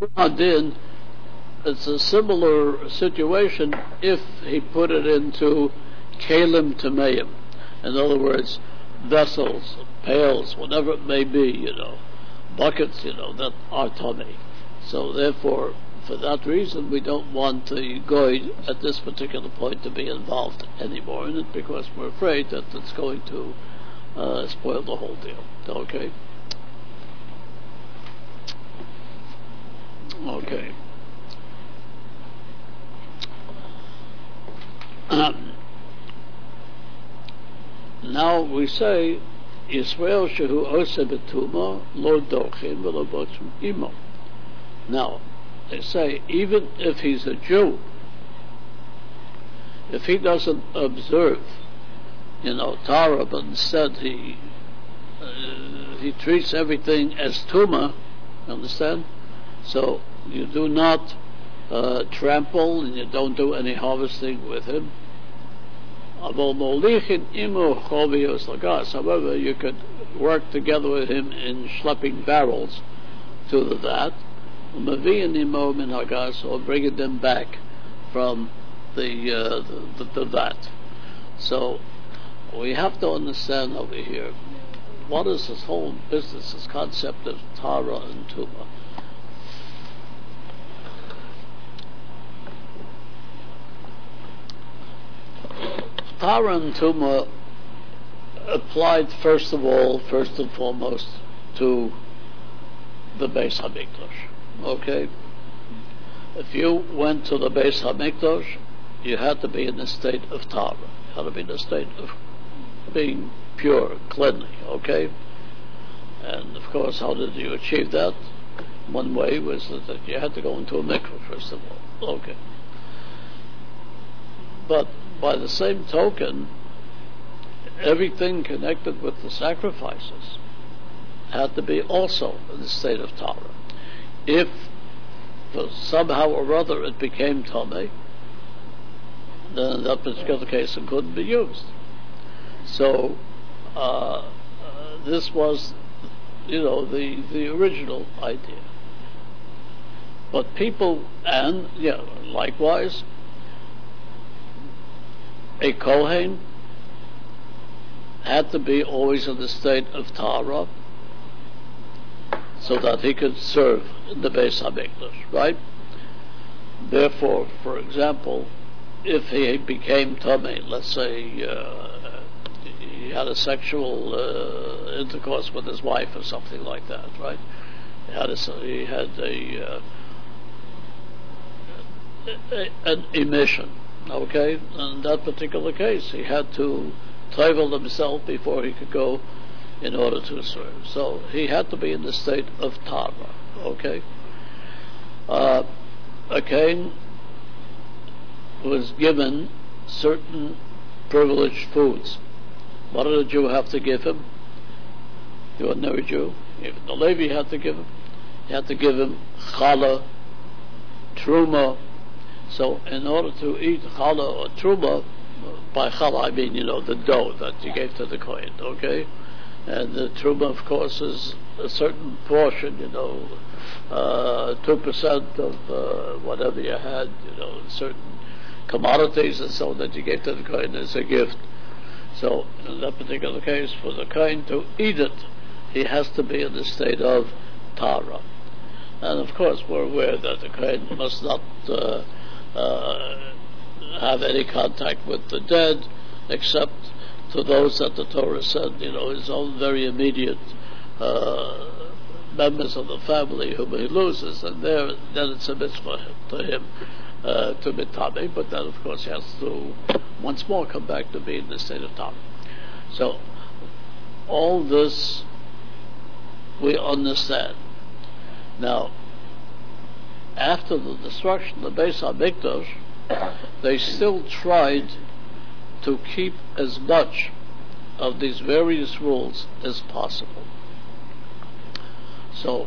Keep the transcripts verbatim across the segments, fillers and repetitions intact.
Adin, it's a similar situation if he put it into kalim tameim. In other words, vessels, pails, whatever it may be, you know, buckets, you know, that are tummy. So therefore, for that reason, we don't want the goy at this particular point to be involved anymore in it, because we're afraid that it's going to uh, spoil the whole deal. Okay? Okay. Um, now we say, Yisrael shehu ose betuma lo dochim v'lo botzim imo. Now, they say, even if he's a Jew, if he doesn't observe, you know, Torah, but instead he uh, he treats everything as tuma, understand? So you do not uh, trample, and you don't do any harvesting with him. However, you could work together with him in schlepping barrels to the vat, or bringing them back from the, uh, the, the, the vat. So we have to understand over here, what is this whole business, this concept of Tara and Tuma? Tara and Tuma applied first of all, first and foremost, to the Beis HaMikdash. Okay? If you went to the Beis HaMikdash, you had to be in the state of Tara. You had to be in the state of being pure, cleanly. Okay? And of course, how did you achieve that? One way was that you had to go into a mikveh, first of all. Okay. But by the same token, everything connected with the sacrifices had to be also in the state of Torah. If for somehow or other it became Tomei, then in that particular case it couldn't be used. So uh, uh, this was, you know, the, the original idea. But people, and yeah, likewise, a Kohen had to be always in the state of Tara so that he could serve in the Beis HaMikdash, right? Therefore, for example, if he became Tamei, let's say uh, he had a sexual uh, intercourse with his wife or something like that, right? He had a, he had a, uh, a an emission. Okay, in that particular case, he had to travel himself before he could go in order to serve. So he had to be in the state of Tara. Okay, uh, a Kohen was given certain privileged foods. What did a Jew have to give him? The ordinary Jew, even the Levi had to give him. He had to give him challah, truma. So in order to eat challah or truma, by challah I mean, you know, the dough that you gave to the Kohen, okay? And the truma, of course, is a certain portion, you know, uh, two percent of uh, whatever you had, you know, certain commodities and so that you gave to the Kohen as a gift. So in that particular case, for the Kohen to eat it, he has to be in the state of Tara. And of course, we're aware that the Kohen must not uh, Uh, have any contact with the dead, except to those that the Torah said, you know, his own very immediate uh, members of the family whom he loses, and there, then it's a mitzvah to him uh, to be Tamei, but then of course he has to once more come back to be in the state of Tamei. So all this we understand. Now, after the destruction of the Beis HaMikdash, they still tried to keep as much of these various rules as possible. So,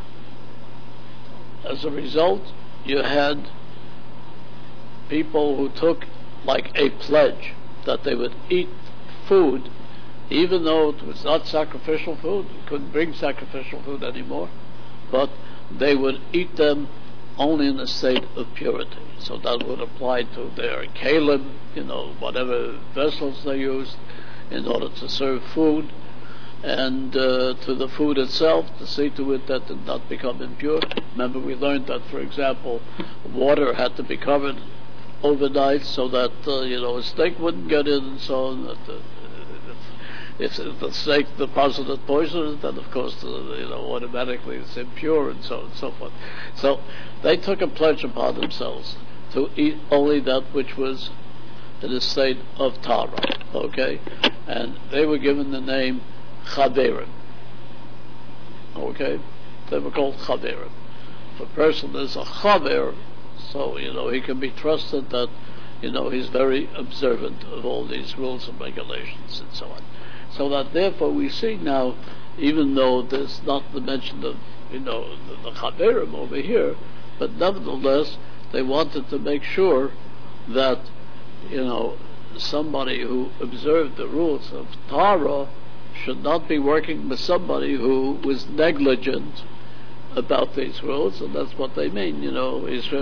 as a result, you had people who took like a pledge that they would eat food, even though it was not sacrificial food, you couldn't bring sacrificial food anymore, but they would eat them only in a state of purity. So that would apply to their kalim, you know, whatever vessels they used in order to serve food, and uh, to the food itself, to see to it that it did not become impure. Remember, we learned that, for example, water had to be covered overnight so that uh, you know a snake wouldn't get in, and so on. That, uh, if, if the snake deposited poison, then of course uh, you know automatically it's impure, and so on and so forth. So they took a pledge upon themselves to eat only that which was in a state of Tara. Okay, and they were given the name Chaverim. Okay, they were called Chaverim. If a person is a Chaver, so you know he can be trusted that you know he's very observant of all these rules and regulations and so on. So that therefore we see now, even though there's not the mention of you know the, the Chaverim over here, but nevertheless they wanted to make sure that you know somebody who observed the rules of Torah should not be working with somebody who was negligent about these rules, and that's what they mean, you know,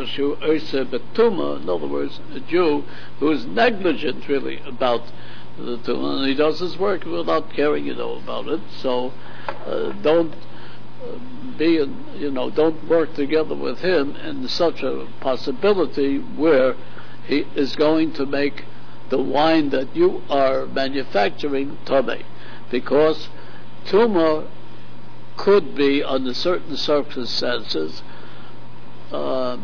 in other words, a Jew who is negligent really about the Tumah, and he does his work without caring, you know, about it, so uh, don't uh, be, in, you know, don't work together with him in such a possibility where he is going to make the wine that you are manufacturing Tomei. Because tumor could be, under certain circumstances, uh,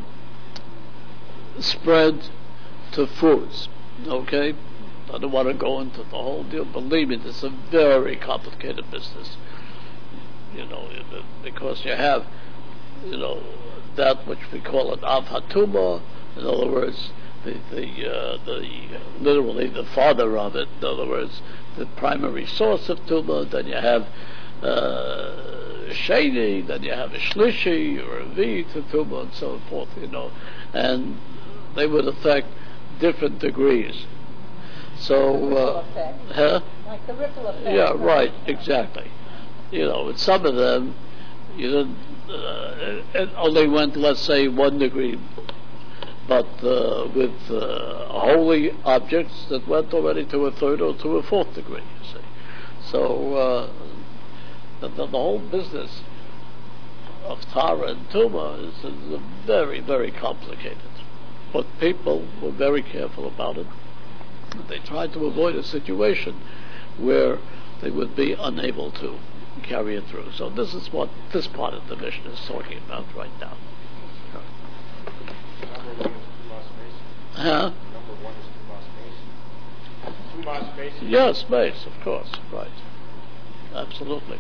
spread to foods. Okay? I don't want to go into the whole deal. Believe me, it's a very complicated business. You know, because you have, you know, that which we call an av hatuma. In other words, the the uh, the literally the father of it. In other words, the primary source of tumah. Then you have uh, sheni. Then you have a shlishi or a vi to tumah and so forth. You know, and they would affect different degrees. So, uh, huh? Like the ripple effect. Yeah, right, exactly. You know, with some of them, you didn't, uh, it only went, let's say, one degree. But uh, with uh, holy objects, that went already to a third or to a fourth degree, you see. So uh, the, the, the whole business of Tara and Tumah is, is very, very complicated. But people were very careful about it. They tried to avoid a situation where they would be unable to carry it through. So this is what this part of the mission is talking about right now. Number one is Tumas Mason. Huh? Number one is Tumas Mason. Tumas Mason. Yes, base, of course, right. Absolutely.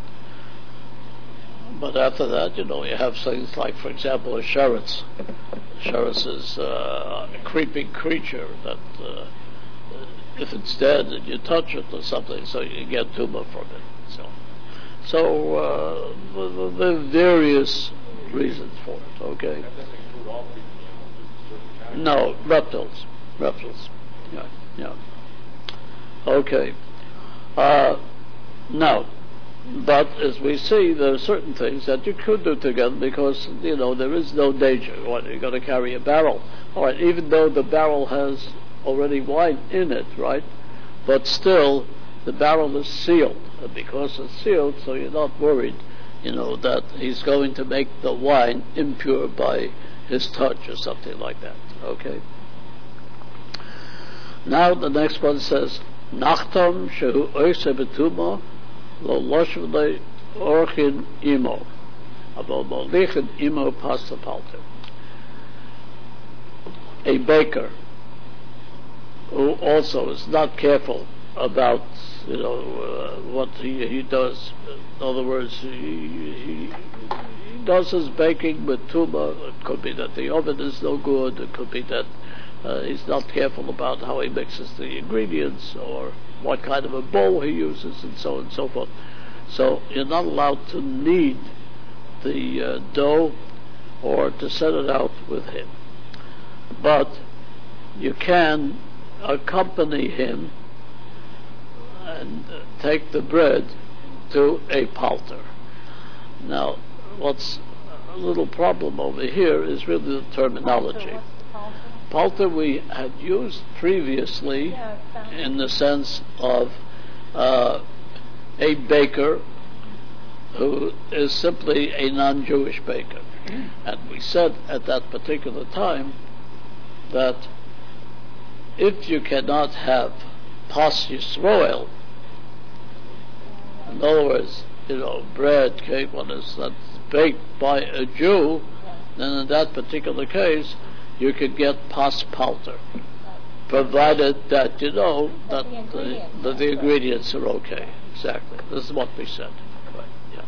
But after that, you know, you have things like, for example, a sheretz. Sheretz is uh, a creeping creature that, uh, if it's dead and you touch it or something, so you get tumor from it. So, so uh, there are various reasons for it. Okay. That doesn't include all people. Certain No, reptiles. Reptiles. Yeah, yeah. Okay. Uh, now, but as we see, there are certain things that you could do together because, you know, there is no danger. What, you're going to carry a barrel. All right, even though the barrel has already wine in it, right? But still, the barrel is sealed. And because it's sealed, so you're not worried, you know, that he's going to make the wine impure by his touch or something like that. Okay? Now the next one says, Nachtam shehu oise betuma lo loshvle orchin imo avo molichin imo pasta palter. A baker who also is not careful about, you know, uh, what he, he does. In other words, he, he, he does his baking with tumah. It could be that the oven is no good. It could be that uh, he's not careful about how he mixes the ingredients or what kind of a bowl he uses and so on and so forth. So you're not allowed to knead the uh, dough or to set it out with him. But you can accompany him and uh, take the bread to a palter. Now, what's little problem over here is really the terminology. What's the palter? Palter we had used previously Yeah, it sounds- in the sense of uh, a baker who is simply a non-Jewish baker. And we said at that particular time that if you cannot have pas Yisroel, in other words, you know, bread, cake, what is that, baked by a Jew, then in that particular case, you could get pas palter, provided that you know that the the, ingredients that the are ingredients are okay. Exactly. This is what we said. Right. Yeah.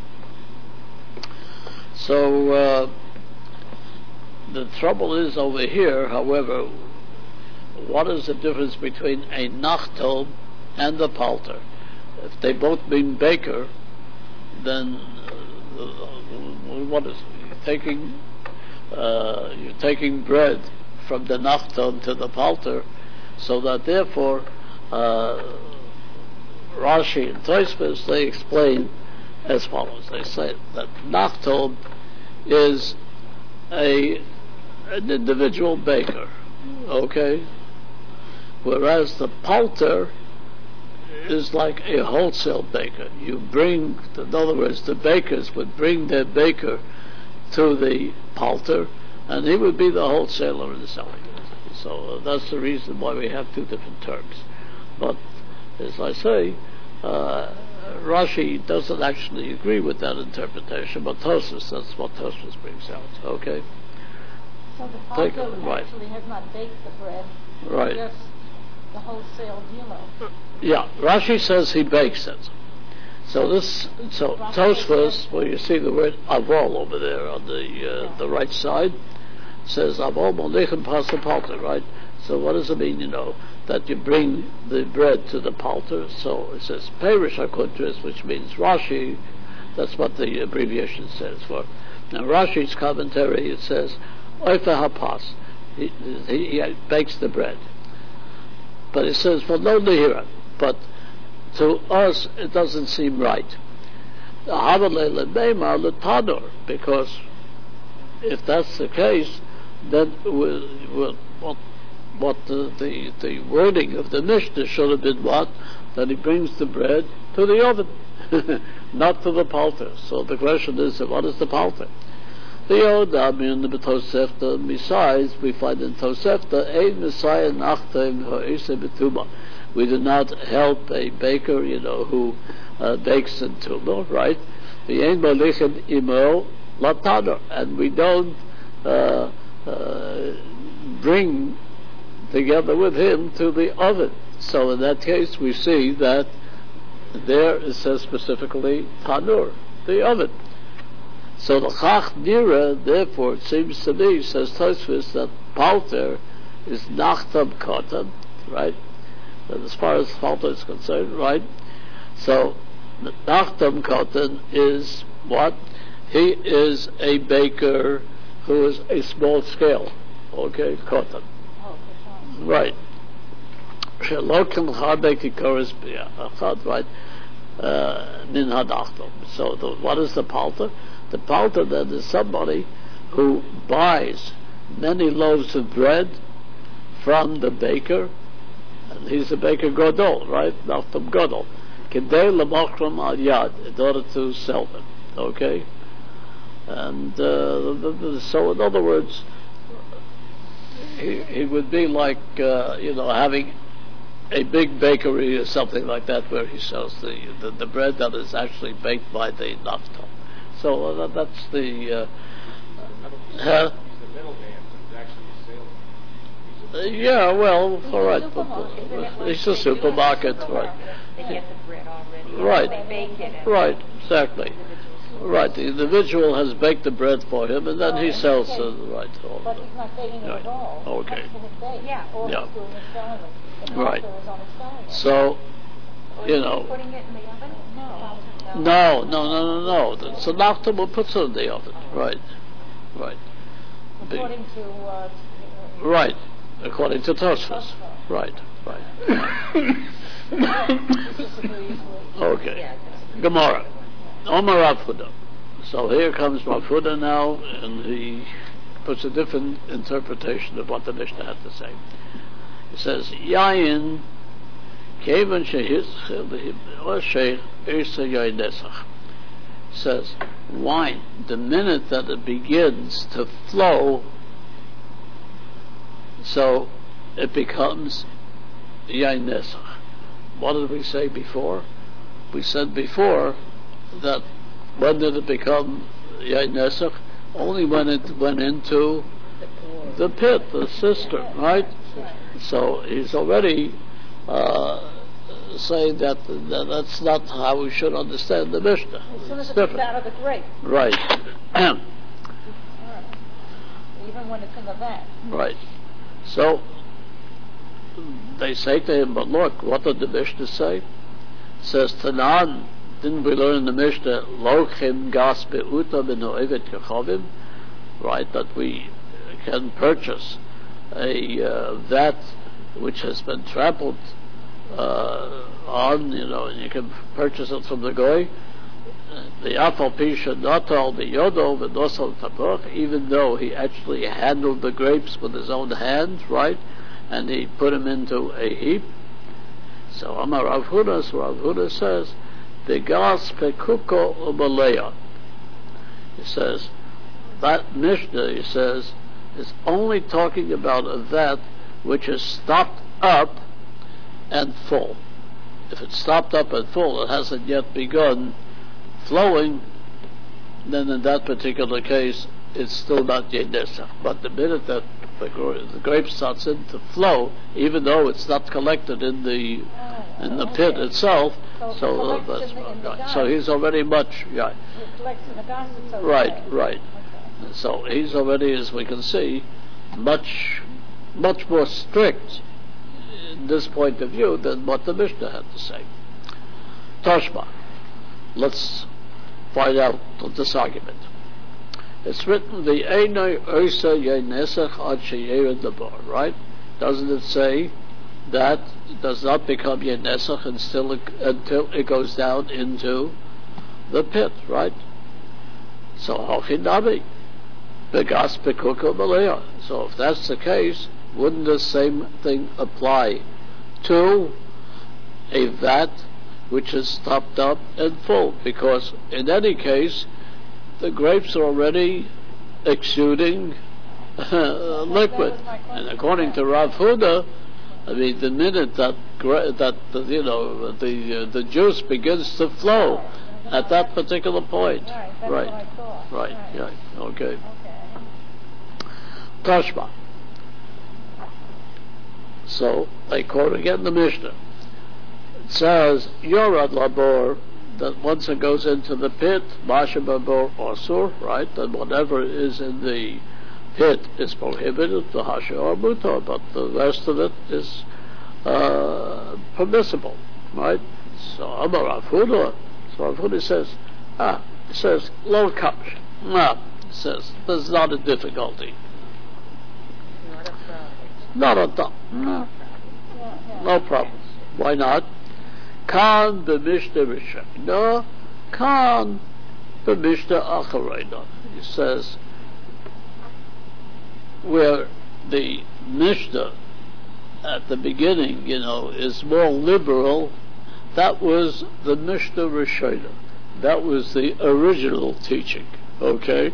So uh, the trouble is over here, however, what is the difference between a nachtom and a palter? If they both mean baker, then uh, what is it? You're taking uh, you're taking bread from the nachtom to the palter, so that therefore uh, Rashi and Tosfos, they explain as follows. They say that nachtom is a an individual baker, okay, whereas the palter is like a wholesale baker. You bring, in other words, the bakers would bring their baker to the palter, and he would be the wholesaler in selling it. So uh, that's the reason why we have two different terms. But as I say, uh, Rashi doesn't actually agree with that interpretation, but Tosfos, that's what Tosfos brings out. Okay. So the Take palter it, right. actually has not baked the bread. Right. Just the wholesale dealer. Yeah, Rashi says he bakes it. So this, so Tosfos, where you see the word avol over there on the uh, the right side, says avol molechem pasa palter, right? So what does it mean? You know that you bring the bread to the palter. So it says perish hakuntris, which means Rashi. That's what the abbreviation says for. Now Rashi's commentary, it says oifa hapas. He, he, he bakes the bread. But it says, well, no lihira. But to us, it doesn't seem right. Because if that's the case, then we'll, we'll, what, what the, the, the wording of the Mishnah should have been what? That he brings the bread to the oven, not to the palter. So the question is, what is the palter? The Yodam in the Tosefta, besides, we find in Tosefta, Ein Messiah Nachtem Ha'isa Betuma. We do not help a baker, you know, who uh, bakes in Tuma, right? The Ein Malichem Imo Latana. And we don't uh, uh, bring together with him to the oven. So in that case, we see that there it says specifically Tanur, the oven. So the Chach Nira, therefore, it seems to me, says Tosfos, that palter is nachtam katan, right? And as far as palter is concerned, right? So the nachtam katan is what? He is a baker who is a small scale, okay, katan, Oh, for sure. right? Shelokim charbeki koris b'achad, right? Min hadachtom. So the, what is the palter? The palter then is somebody who buys many loaves of bread from the baker, and he's a baker gadol, right? Nachtam gadol, kedei lemachram al yad, in order to sell them. Okay, and uh, the, the, so in other words, he, he would be like uh, you know having a big bakery or something like that, where he sells the the, the bread that is actually baked by the nachtam. So uh, that, that's the. Uh, huh? He's the middleman, but actually a salesman. Uh, yeah, well, He's all a right. supermarket. But, Isn't it uh, like it's a they do in supermarket, the right? supermarket? They get the bread already. Right. They bake it. and- Right, exactly. Right, the individual has baked the bread for him, and then he sells it. Right. all But right. he's not baking it Right. at all. Okay. It's up to his bake. Yeah. All Yeah. he's doing is selling it. The Right. palter is only selling it. So, Or you is he know, Putting it in the oven? No. no, no, no, no, no. So nachtam will put it in the oven. Right, right, Be- According to, uh, to, right. According to Tosfos. Right, right. uh, disagrees with. Okay. Yeah. Gemara. Omar Rav Huda So here comes Rav Huda now, and he puts a different interpretation of what the Mishnah had to say. He says, Yayin kevan she'ich ersa yayin nesach. Says, wine, the minute that it begins to flow, so it becomes yayin nesach. What did we say before? We said before that when did it become yayin nesach? Only when it went into the pit, the cistern, right? So he's already uh, saying that, that that's not how we should understand the Mishnah. As soon as It's it comes different. out of the grape. Right. Right. Even when it's in the vat. Right. So they say to him, but look, what did the Mishnah say? It says, Tanan, didn't we learn in the Mishnah, Lochim gas be'uta b'no'evet kechavim? Right, that we can purchase a uh, vat which has been trampled uh, on, you know, and you can purchase it from the goy. The afal pisha natal biyodo v'nosal tapuch, even though he actually handled the grapes with his own hand, right, and he put them into a heap. So Amar Rav Huda, so Rav Huda says, Begas pekuko ubaleya. He says, that Mishnah, he says, is only talking about a vat which is stopped up and full. If it's stopped up and full, it hasn't yet begun flowing, then in that particular case, it's still not yayin nesach. But the minute that the, gra- the grape starts in to flow, even though it's not collected in the Oh, in the okay. pit itself, So, so uh, it collects that's in the, in the right. gas. So he's already much, yeah, It collects in the gas, it's okay. right, right. Okay. So he's already, as we can see, much, much more strict in this point of view than what the Mishnah had to say. Toshma, let's find out this argument. It's written, the Einoi Ursa Yenesach Ad Sheyered Labar, right? Doesn't it say that it does not become Yenesach until it, until it goes down into the pit, right? So Hochinami, Begas Pekuko Malaya. So if that's the case, wouldn't the same thing apply to a vat which is topped up and full? Because in any case, the grapes are already exuding uh, liquid, and according to Rav Huda, I mean, the minute that gra- that uh, you know the uh, the juice begins to flow at that particular point, Right, that's right, what I thought. right, Right. yeah, okay. Okay. Tashma. So I quote again the Mishnah. It says, Yorad Labor, that once it goes into the pit, Masha Babor Osur, right, then whatever is in the pit is prohibited, the Hasha or Mutar, but the rest of it is uh, permissible, right? So Amar Rav Huda, so Rav Huda says, ah, it says, Lo Kash, ah, it says, there's not a difficulty. Not a problem. Not a problem. Yeah, yeah. No problem. Why not? Kan b'mishnah rishayna, kan b'mishnah acharayna. He says, where the Mishnah at the beginning, you know, is more liberal, that was the Mishnah Rishayna. That was the original teaching, okay?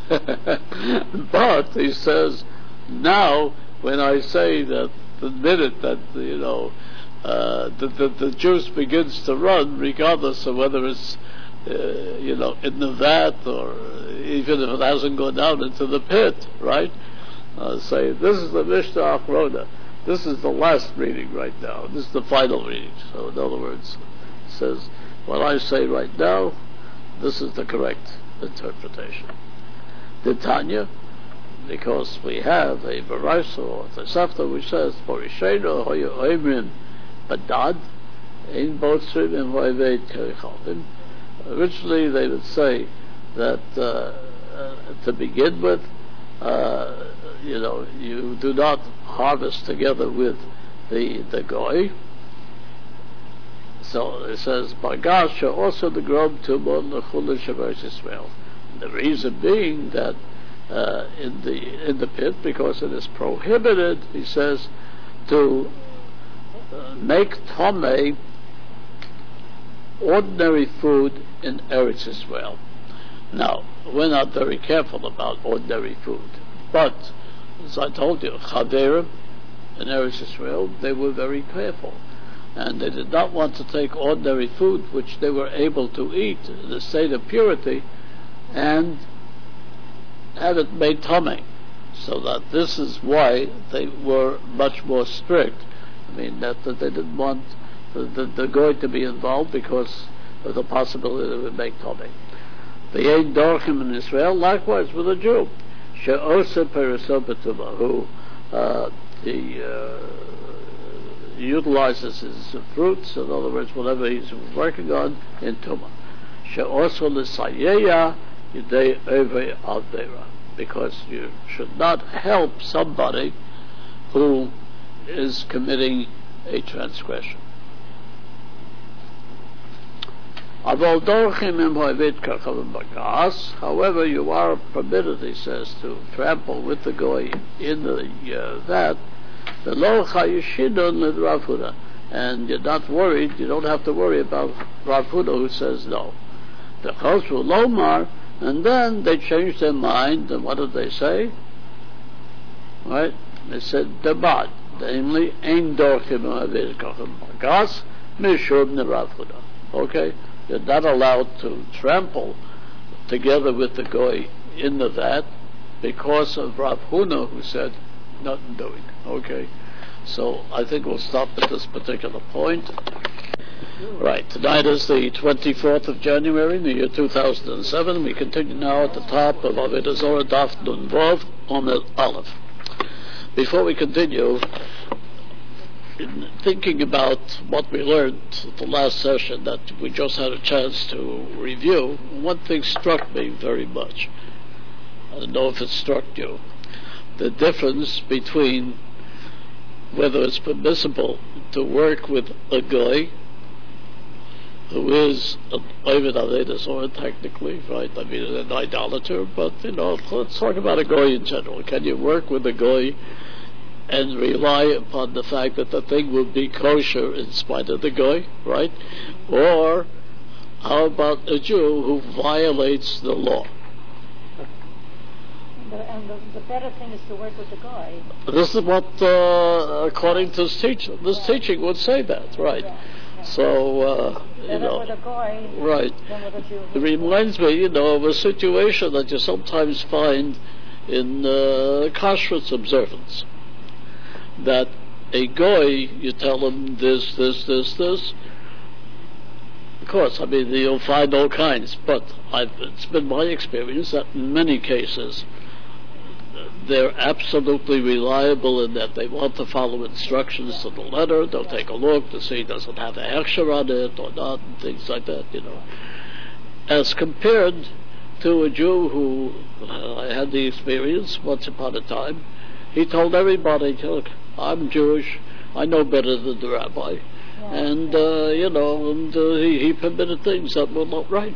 But, he says, now, when I say that the minute that, you know, uh, the, the, the juice begins to run, regardless of whether it's, uh, you know, in the vat or even if it hasn't gone down into the pit, right? Uh, say, this is the Mishnah Achrona. This is the last reading right now. This is the final reading. So, in other words, it says, what I say right now, this is the correct interpretation. The Tanya, because we have a Baraisa or Tosafta which says, For Rishayna hoya oimrim badad, in both stream and hoyveit kerichalvim. Originally, they would say that uh, uh, to begin with, uh, you know, you do not harvest together with the the goy. So it says, Bagasha also the grom tumon lechula shavuos Yisrael. The reason being that uh, in the in the pit, because it is prohibited, he says, to uh, make tomei ordinary food in Eretz Israel. Now, we're not very careful about ordinary food, but as I told you, Chaverim in Eretz Israel, they were very careful, and they did not want to take ordinary food which they were able to eat in a state of purity and have it made tummy. So that this is why they were much more strict. I mean, that, that they didn't want the, the, the goy to be involved because of the possibility that it would make tummy. The Ein Dorchim in Israel, likewise with a Jew, She'osa Perisel B'Tumah, who uh, he uh, utilizes his fruits, in other words, whatever he's working on, in Tumah. She'osa L'Sayeya Yidei Eve Avera, because you should not help somebody who is committing a transgression. However, you are permitted, he says, to trample with the goy in the uh, vat, the lo chayishidon with Rav Huda, and you're not worried. You don't have to worry about Rav Huda who says no. The chosru lomar, and then they changed their mind, and what did they say? Right? They said debad, namely ein dorchim ha'aved kachem bagas mishum Rav Huda. Okay. You're not allowed to trample together with the goy in the vat because of Rav Huna, who said nothing doing. Okay, so I think we'll stop at this particular point. Right, tonight is the twenty-fourth of January in the year two thousand seven. We continue now at the top of Avodah Zorah Daf Nun Vav Omer Aleph. Before we continue, in thinking about what we learned at the last session that we just had a chance to review, one thing struck me very much. I don't know if it struck you. The difference between whether it's permissible to work with a guy who is an Ovid Avodah Zorah technically, right? I mean, an idolater, but, you know, let's talk about a guy in general. Can you work with a guy and rely upon the fact that the thing will be kosher in spite of the goy, right? Or how about a Jew who violates the law? And the, and the, the better thing is to work with the guy. This is what, uh, according to this teaching, this yeah. teaching would say that, right? Yeah. Yeah. So, uh, you better know, with a guy right. than with a Jew. It reminds me, you know, of a situation that you sometimes find in uh, kashrut observance. That a goy, you tell him this, this, this, this. Of course, I mean, you'll find all kinds, but I've, it's been my experience that in many cases they're absolutely reliable in that they want to follow instructions to the letter. They'll take a look to see does it have a hechsher on it or not, and things like that, you know. As compared to a Jew who, uh, I had the experience once upon a time, he told everybody, look, I'm Jewish, I know better than the rabbi. Yeah. And, uh, you know, and uh, he, he permitted things that were not right.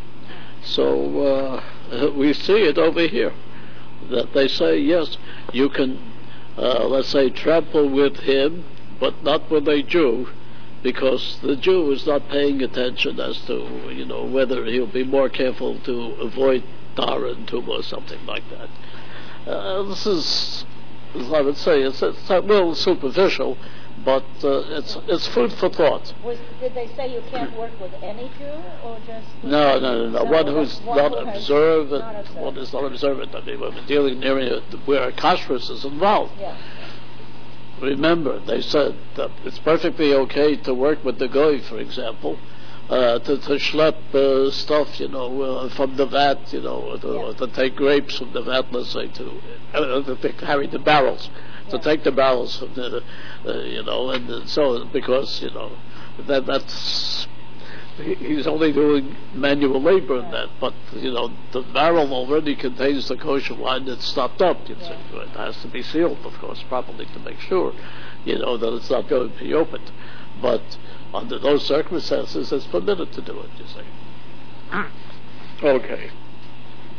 So uh, we see it over here, that they say, yes, you can, uh, let's say, trample with him, but not with a Jew, because the Jew is not paying attention as to, you know, whether he'll be more careful to avoid tar and tumah or something like that. Uh, this is, as I would say, it's, it's a little superficial, but uh, it's it's food for thought. Was, did they say you can't work with any Jew, or just... No, no, no, no. One who's one not who observant, not observant. One is not observant. I mean, we're dealing in an area where a kashrus is involved. Yeah. Remember, they said that it's perfectly okay to work with the goy, for example, uh, to, to schlep uh, stuff, you know, uh, from the vat, you know, or to, yeah. or to take grapes from the vat, let's say, to, uh, to carry the barrels, to yeah. take the barrels from the, uh, you know, and, and so, because, you know, that that's, he's only doing manual labor in that, but, you know, the barrel already contains the kosher wine that's stopped up, you see. It has to be sealed, of course, properly to make sure, you know, that it's not going to be opened. But under those circumstances, it's permitted to do it, you see. Okay.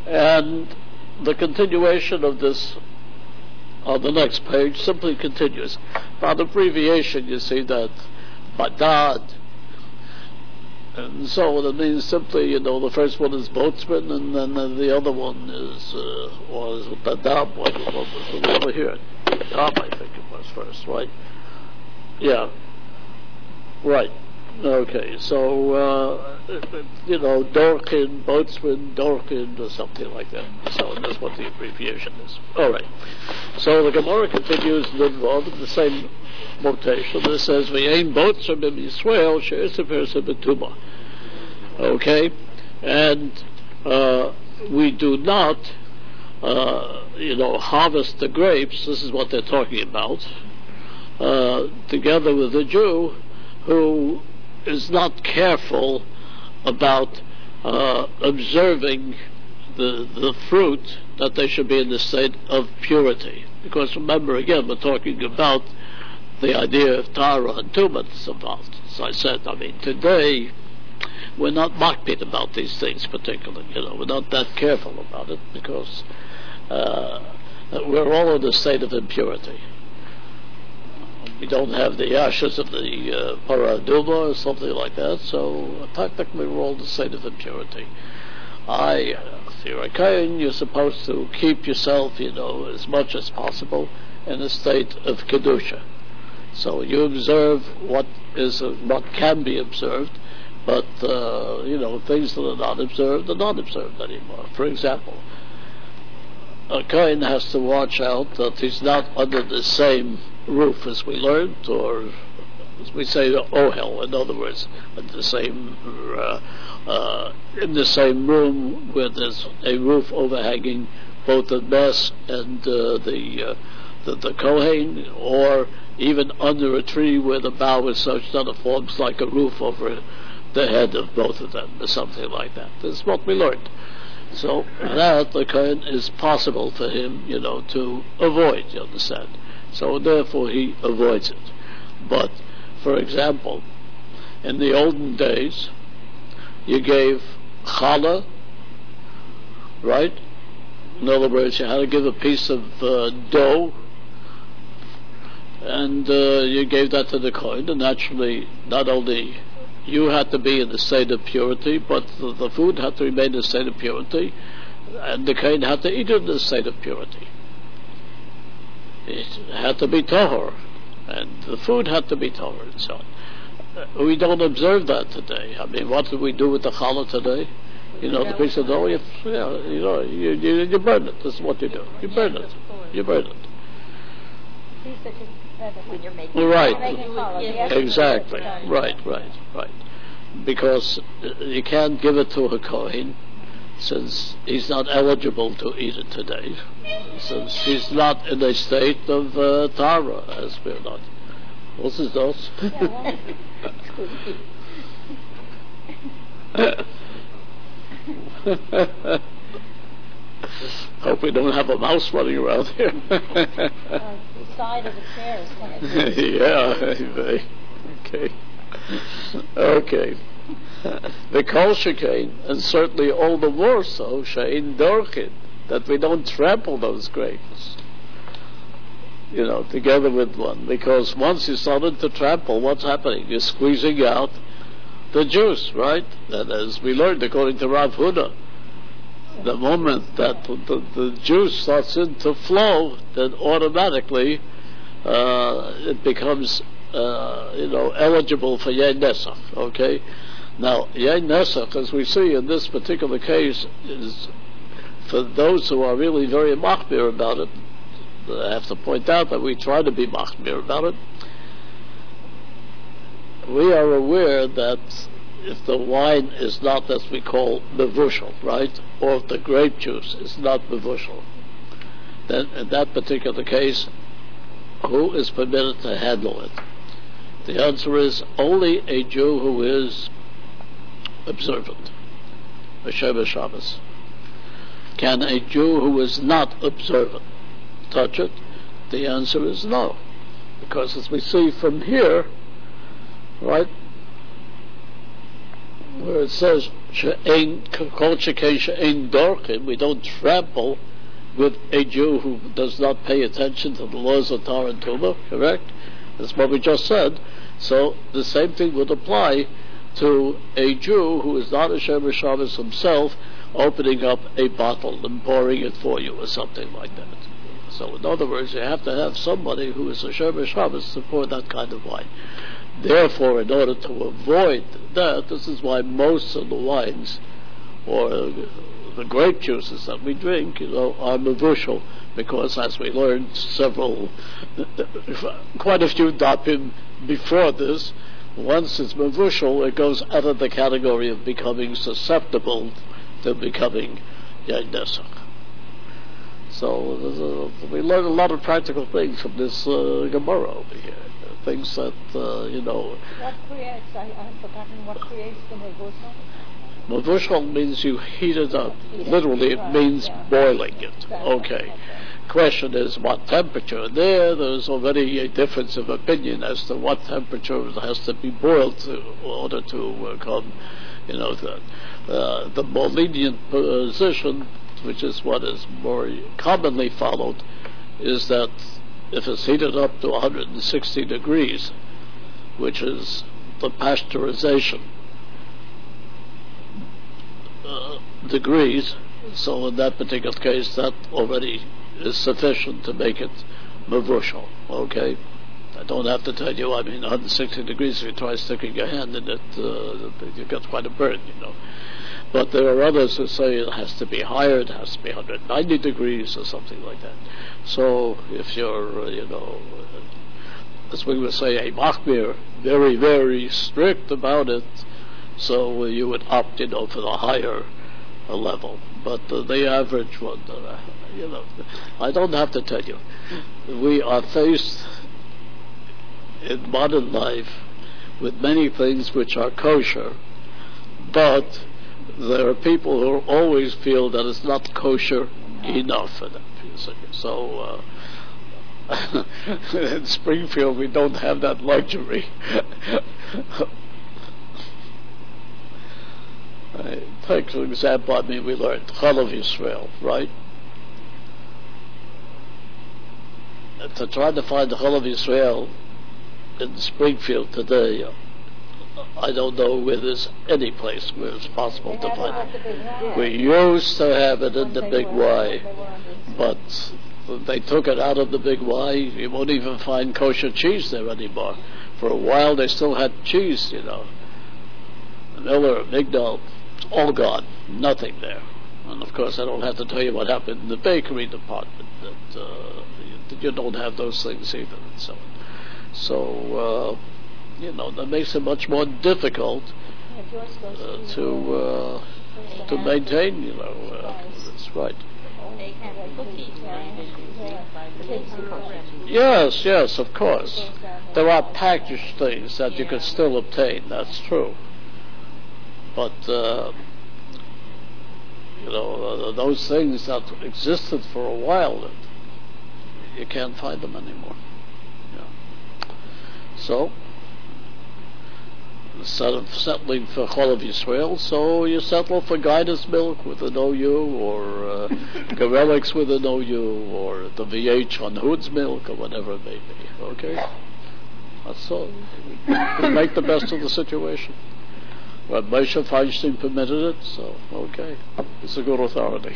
And the continuation of this on the next page simply continues. By the abbreviation, you see that badad, and so it means simply, you know, the first one is boatsman, and then uh, the other one is, uh, or is badab, what was it over here? Badab, I think it was first, right? Yeah, right. Okay, so, uh, you know, Dorkin, boatsman, Dorkin, or something like that. So that's what the abbreviation is. All right. So the Gemara continues involved in the same notation. It says, V'yein boatsman b'Yisrael she'esefer b'tuma. Okay? And uh, we do not, uh, you know, harvest the grapes. This is what they're talking about. Uh, together with a Jew who is not careful about uh, observing the the fruit, that they should be in the state of purity. Because remember, again, we're talking about the idea of Tara and Tumah that's involved. As I said, I mean, today we're not makpid about these things particularly. You know, we're not that careful about it because uh, we're all in a state of impurity. We don't have the ashes of the uh, paraduma or something like that, so technically we're all in the state of impurity. I, Thirakain, you're supposed to keep yourself, you know, as much as possible in a state of kedusha. So you observe what is uh, what can be observed, but uh, you know, things that are not observed are not observed anymore. For example, a kohen has to watch out that he's not under the same roof as we learned, or as we say, ohel. In other words, in the same uh, uh, in the same room where there's a roof overhanging both the mess and uh, the, uh, the the kohen, or even under a tree where the bough is such that it forms like a roof over the head of both of them, or something like that. This is what we learned. So that the kohen is possible for him, you know, to avoid. You understand? So therefore he avoids it. But, for example, in the olden days, you gave challah, right? In other words, you had to give a piece of uh, dough, and uh, you gave that to the kohen, and naturally, not only you had to be in the state of purity, but the, the food had to remain in the state of purity, and the kohen had to eat it in the state of purity. It had to be tahor, and the food had to be tahor, and so on. Uh, we don't observe that today. I mean, what do we do with the challah today? You know, the piece of dough, you, yeah, you know, you, you, you burn it. That's what you do. You burn it. You burn it. When you're making Right. challah, Exactly. Right, right, right. Because you can't give it to a kohen, since he's not eligible to eat it today, since he's not in a state of uh, tara, as we're not. What's his dose? Hope we don't have a mouse running around here. uh, the side of the chair is kind of yeah, okay. Okay. The kol shekain, and certainly all the more so, she'ein dorkin, that we don't trample those grapes, you know, together with one. Because once you started to trample, what's happening? You're squeezing out the juice, right? And as we learned, according to Rav Huda, the moment that the, the, the juice starts in to flow, then automatically uh, it becomes, uh, you know, eligible for Yain Nesach, okay? Now, Yain Nesach, as we see in this particular case, is for those who are really very machmir about it. I have to point out that we try to be machmir about it. We are aware that if the wine is not, as we call, mevushal, right, or if the grape juice is not mevushal, then in that particular case, who is permitted to handle it? The answer is only a Jew who is observant, B'Shem Shabbos. Can a Jew who is not observant touch it? The answer is no, because as we see from here, right, where it says she'ein kol sheken she'ein dorchim. We don't trample with a Jew who does not pay attention to the laws of Tar and Tumah. Correct? That's what we just said. So the same thing would apply to a Jew who is not a Shomer Shabbos himself, opening up a bottle and pouring it for you or something like that. So in other words, you have to have somebody who is a Shomer Shabbos to pour that kind of wine. Therefore, in order to avoid that, this is why most of the wines, or the grape juices that we drink, you know, are mevushal, because as we learned several, quite a few dapim before this, once it's mevushal, it goes out of the category of becoming susceptible to becoming yain nesach. So uh, we learn a lot of practical things from this uh, Gemara over here. Things that, uh, you know... What creates, I, I've forgotten, what creates the mevushal? Mevushal means you heat it up. Heat Literally, it. it means Yeah. boiling it. Right. Okay. Okay. Question is what temperature. There, there's already a difference of opinion as to what temperature it has to be boiled to in order to uh, come, you know, the, uh, the more lenient position, which is what is more commonly followed, is that if it's heated up to one hundred sixty degrees, which is the pasteurization uh, degrees, so in that particular case, that already is sufficient to make it mevushal. Okay, I don't have to tell you. I mean, one hundred sixty degrees. If you try sticking your hand in it, uh, you get quite a burn, you know. But there are others who say it has to be higher. It has to be one hundred ninety degrees or something like that. So if you're, uh, you know, uh, as we would say, a machmir, very, very strict about it, so uh, you would opt, you know, for the higher uh, level. But uh, the average one, uh, you know, I don't have to tell you. We are faced in modern life with many things which are kosher, but there are people who always feel that it's not kosher enough for them. So uh, in Springfield, we don't have that luxury. Right. Take for example, I mean, we learned Chalav Yisrael, right? And to try to find the Chalav Yisrael in Springfield today, I don't know where there's any place where it's possible to find it. We used to have it in the Big Y, but they took it out of the Big Y. You won't even find kosher cheese there anymore. For a while, they still had cheese, you know. Miller, Migdal, it's all gone. Nothing there. And of course, I don't have to tell you what happened in the bakery department. That uh, you, you don't have those things either. And so, so uh, you know, that makes it much more difficult uh, to uh, to maintain. You know, uh, that's right. They have cookies Yes, yes, of course. There are packaged things that you can still obtain. That's true. But, uh, you know, uh, those things that existed for a while, you can't find them anymore. Yeah. So, instead of settling for Chalav Yisrael, so you settle for Guidance milk with an O U, or uh, Gorelics with an O U, or the V H on Hood's milk, or whatever it may be. Okay? That's all. We make the best of the situation. Well, Moshe Feinstein permitted it, so okay, it's a good authority.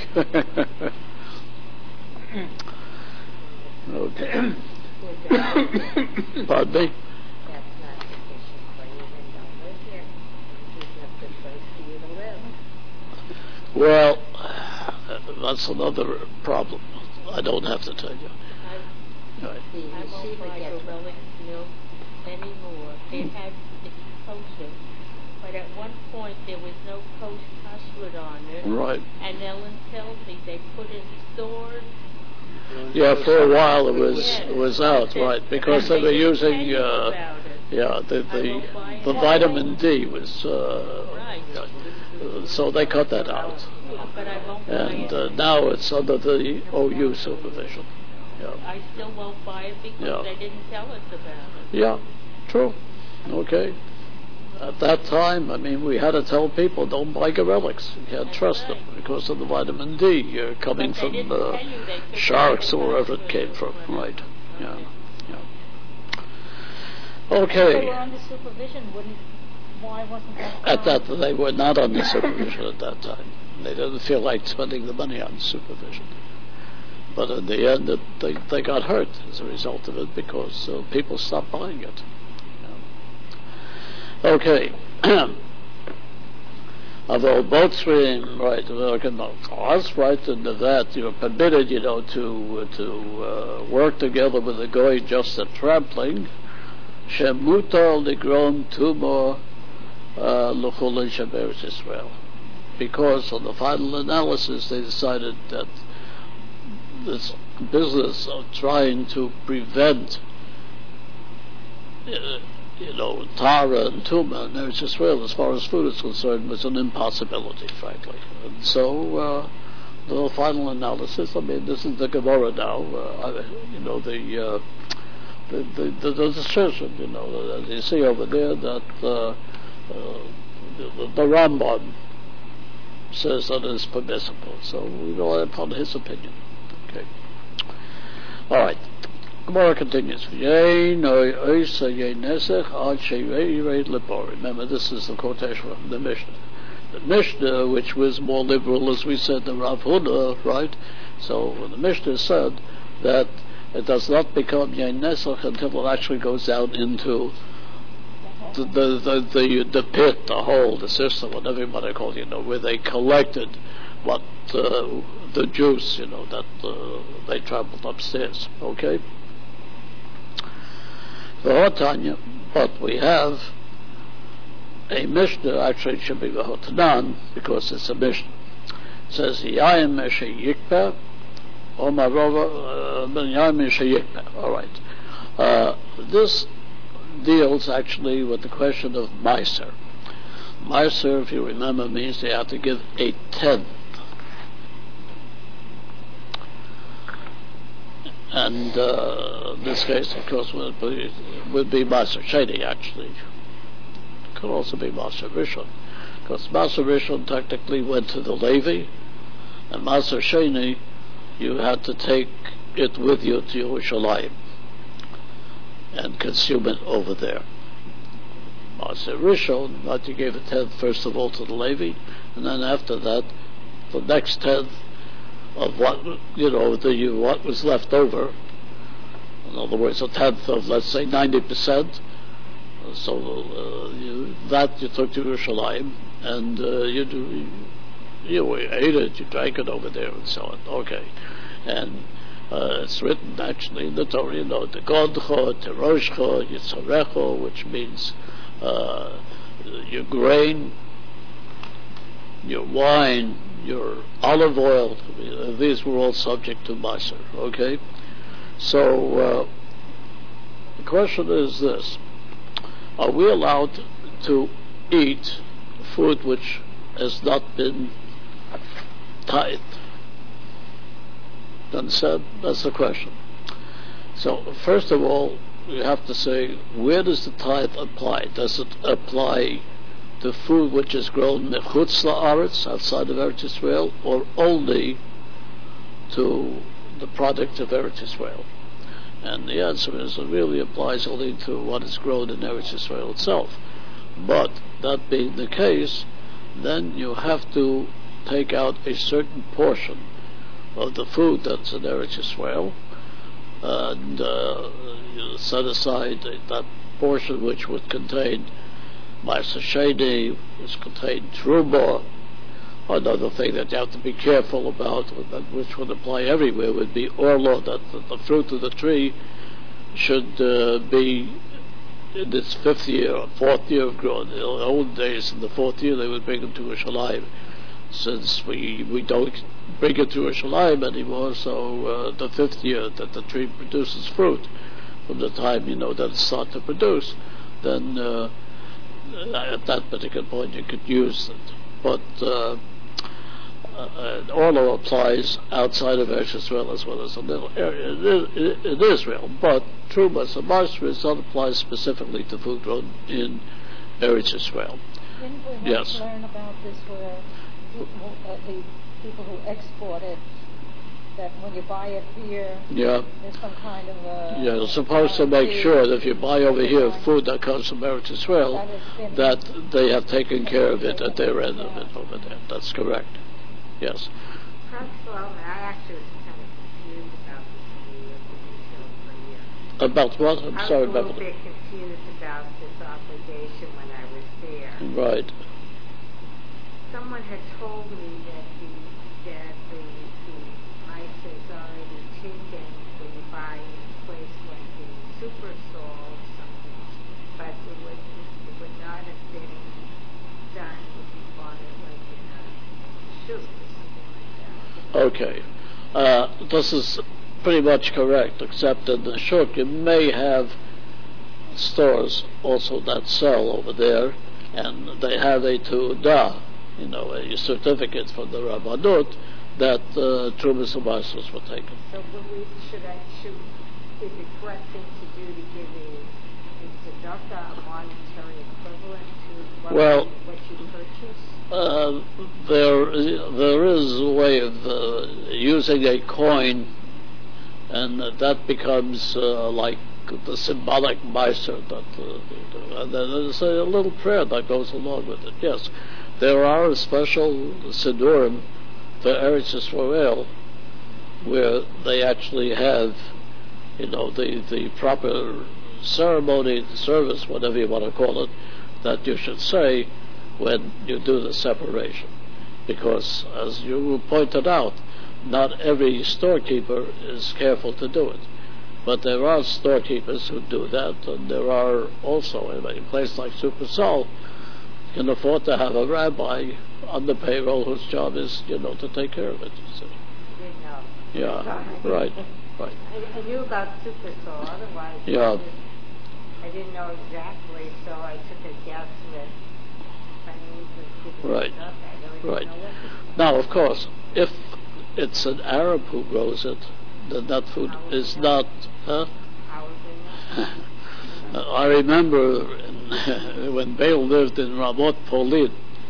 Okay. Pardon me? That's not sufficient for you, then don't live here. It's not good place for you to live. Well, that's another problem. I don't have to tell you. I, Right. the I won't yeshiva buy gets Gorelick's milk anymore. It had, it's kosher. But at one point there was no kosher kashrut on it. Right. And Ellen tells me they put in stores. Yeah, for a while it was Yes. it was out, right? Because they were using uh, yeah the the, the vitamin D was uh, Right. uh, so they cut that out, But I won't buy and it. uh, now it's under the O U supervision. Yeah. I still won't buy it because Yeah. they didn't tell us about it. Yeah, true. Okay. At that time, I mean, we had to tell people, don't buy garelics. You had to trust them because of the vitamin D uh, coming But they from didn't uh, tell you they took sharks it or wherever it for came you. from. Right. Yeah. Yeah. If they were Okay. under supervision, wouldn't, why wasn't that At that, done? they were not under supervision at that time. They didn't feel like spending the money on supervision. But in the end, it, they, they got hurt as a result of it because uh, people stopped buying it. Yeah. Okay. Although both stream, right, us, right, and that you're permitted, you know, to to uh, work together with the goy just at trampling. Shemutar ligrom tumor l'chulin sheberetz Israel, because on the final analysis they decided that this business of trying to prevent, uh, you know, Tara and Tuma and Eretz Israel as far as food is concerned was an impossibility, frankly. And so uh, the final analysis, I mean, this is the Gemara now, uh, you know, the, uh, the, the, the, the decision, you know, as you see over there, that uh, uh, the, the Rambam says that it's permissible. So we rely upon his opinion. Okay. All right. Gemara continues. Remember, this is the quotation from the Mishnah. The Mishnah, which was more liberal, as we said, than Rav Huna, right? So the Mishnah said that it does not become Yain Nesach until it actually goes down into the the, the the the pit, the hole, the system, whatever you want to call it, you know, where they collected what uh, the juice, you know, that uh, they traveled upstairs. Okay. V'hotanya, but we have a Mishnah. Actually, it should be v'hotanan because it's a Mishnah. It says Yayim Meshayikpa. Or Marova Yayim Meshayikpa. All right. Uh, this deals actually with the question of Meiser. Meiser, if you remember, means they have to give a tenth. And uh, in this case, of course, would be, would be Meiser Sheni, actually. It could also be Meiser Rishon. Because Meiser Rishon technically went to the Levi, and Meiser Sheni, you had to take it with you to Yerushalayim and consume it over there. Meiser Rishon, that you gave a tenth first of all to the Levi, and then after that, the next tenth of what, you know, the what was left over. In other words, a tenth of, let's say, ninety percent. So uh, you, that you took to Yerushalayim, and uh, you do, you ate it, you drank it over there, and so on. Okay, and uh, it's written actually in the Torah, you know, the Godcho, Teroshcho, Yitzarecho, which means uh, your grain, your wine, your olive oil. These were all subject to Meiser. Okay, so uh, the question is this: are we allowed to eat food which has not been tithed? Understand? That's the question. So first of all, we have to say, where does the tithe apply? Does it apply to food which is grown mechutz la'aretz, outside of Eretz Israel, or only to the product of Eretz Israel? And the answer is it really applies only to what is grown in Eretz Israel itself. But that being the case, then you have to take out a certain portion of the food that's in Eretz Israel, and uh, you set aside that portion which would contain Meiser Sheni, which contained Truma. Another thing that you have to be careful about, which would apply everywhere, would be Orlo, that the, the fruit of the tree should uh, be in its fifth year or fourth year of growth. In the old days, in the fourth year, they would bring it to Yerushalayim. Since we, we don't bring it to Yerushalayim anymore, so uh, the fifth year that the tree produces fruit, from the time, you know, that it starts to produce, then uh, at that particular point you could use it. But uh, uh, Orlo applies outside of Eretz Israel as well as a little area in, in Israel. But Trumas and Meiser does not apply specifically to food grown in Eretz Israel. Didn't we once Yes. learn about this where people, uh, the people who export it, that when you buy it here, Yeah. there's some kind of a... Yeah, you're supposed to make sure that if you buy over here food that comes from Eretz Israel, that they have taken care of it at their end of it over there. That's correct. Yes. First of all, I actually was kind of confused about this deal with the retail per year. About what? I'm I sorry was a about little bit confused about this obligation when I was there. Right. Someone had told me that the that the the mice is already taken when you buy in a place like the Super Sol or something, but it would it would not have been done if you bought it like in a shoot or something like that. Okay. Uh, this is pretty much correct, except in the shuk you may have stores also that sell over there, and they have a tu'udah, you know, a certificate from the Rabbanut that uh, Trumas and Masos were taken. So would we, should I, should, is the correct thing to do to give a, a tzedakah, a monetary equivalent to what, Well, what you purchased? Uh, there, there is a way of uh, using a coin, and that becomes uh, like the symbolic meiser. That, uh, and then there's a little prayer that goes along with it. Yes, there are special sidurim for Eretz Yisrael where they actually have, you know, the the proper ceremony, service, whatever you want to call it, that you should say when you do the separation, because as you pointed out, not every storekeeper is careful to do it, but there are storekeepers who do that, and there are also in a place like Super Sol can afford to have a rabbi on the payroll whose job is, you know, to take care of it. So, Didn't know. yeah, Sorry. right, right. I, I knew about Super Sol, otherwise Yeah. I, didn't, I didn't know exactly, so I took a guess with Right, really right. Now, of course, if it's an Arab who grows it, then that food is not, huh? I remember in, when Bale lived in Ramot Polin,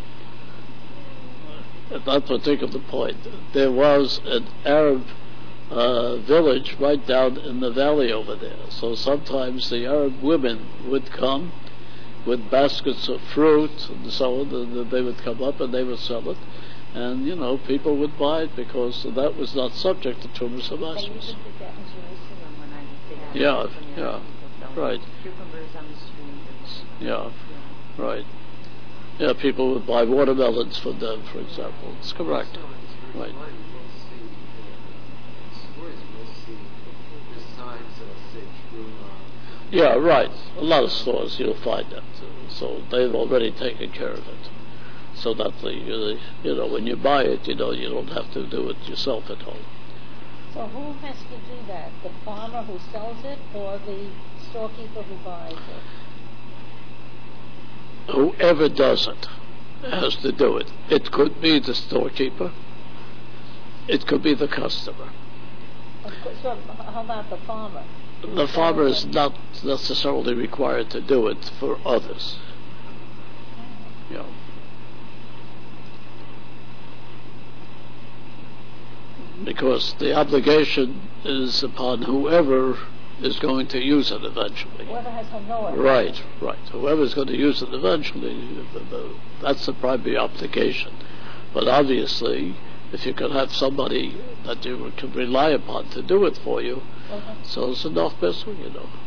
at that particular point, there was an Arab uh, village right down in the valley over there. So sometimes the Arab women would come with baskets of fruit and so on, and they would come up and they would sell it. And, you know, people would buy it because that was not subject to Trumas and They even Masos. did that in Jerusalem when I was there. Yeah, When you yeah, had people selling right. Cucumbers on the street. Yeah, Yeah. right. Yeah, people would buy watermelons for them, for example. It's correct. Right. Yeah, right. A lot of stores you'll find that. So they've already taken care of it. So that the, uh, you know, when you buy it, you know, you don't have to do it yourself at home. So who has to do that? The farmer who sells it or the storekeeper who buys it? Whoever does it has to do it. It could be the storekeeper. It could be the customer. Of course, so how about the farmer? The farmer is not necessarily required to do it for others. You know. Because the obligation is upon whoever is going to use it eventually. Whoever has to know it. Right, right. Whoever's going to use it eventually, that's the primary obligation. But obviously, if you can have somebody that you can rely upon to do it for you, Uh-huh. so it's enough business, you know.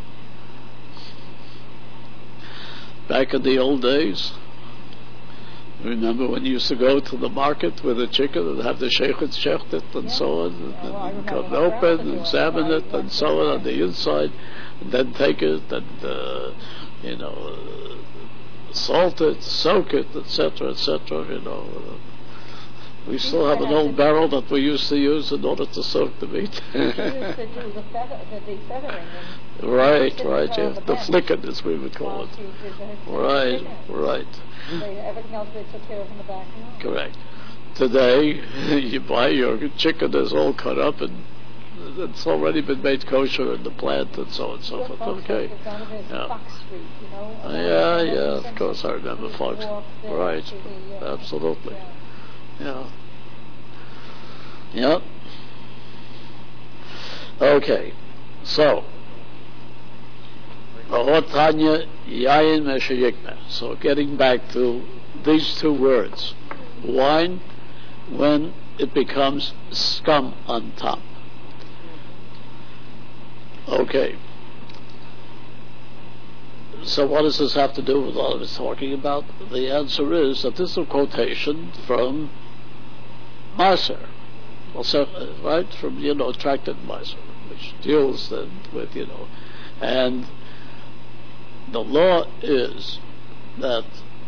Back in the old days, remember when you used to go to the market with a chicken and have the sheichet shecht it and Yeah. so on, and, Yeah, well, I and remember cut my it open, grandmother examine doing it. it, I and went so to on the on the inside, and then take it and, uh, you know, uh, salt it, soak it, et cetera, et cetera, you know. Uh, we still have an old barrel that we used to use in order to soak the meat. She used to do the feather, the defeathering. And Right, sit right, her on yeah, the the bench flicken as we would call while it. she did the- the Right, chicken. right, They, everything else they took care of in the back room. correct. Today, you buy your chicken that's all cut up and It's already been made kosher in the plant and so on and so Yeah, forth. Fox Okay. Street, down there, Yeah. Fox Street, you know. Uh, and yeah, then yeah, you of send course I remember you Fox. walk there Right. to the, uh, Absolutely. yeah. Yeah. Yeah. Okay. So, Tanya Yain Meshayikmeh. So getting back to these two words. Wine when it becomes scum on top. Okay. So what does this have to do with what I was talking about? The answer is that this is a quotation from Maser, also, right? From, you know, Tractate Maser, which deals then with, you know, and the law is that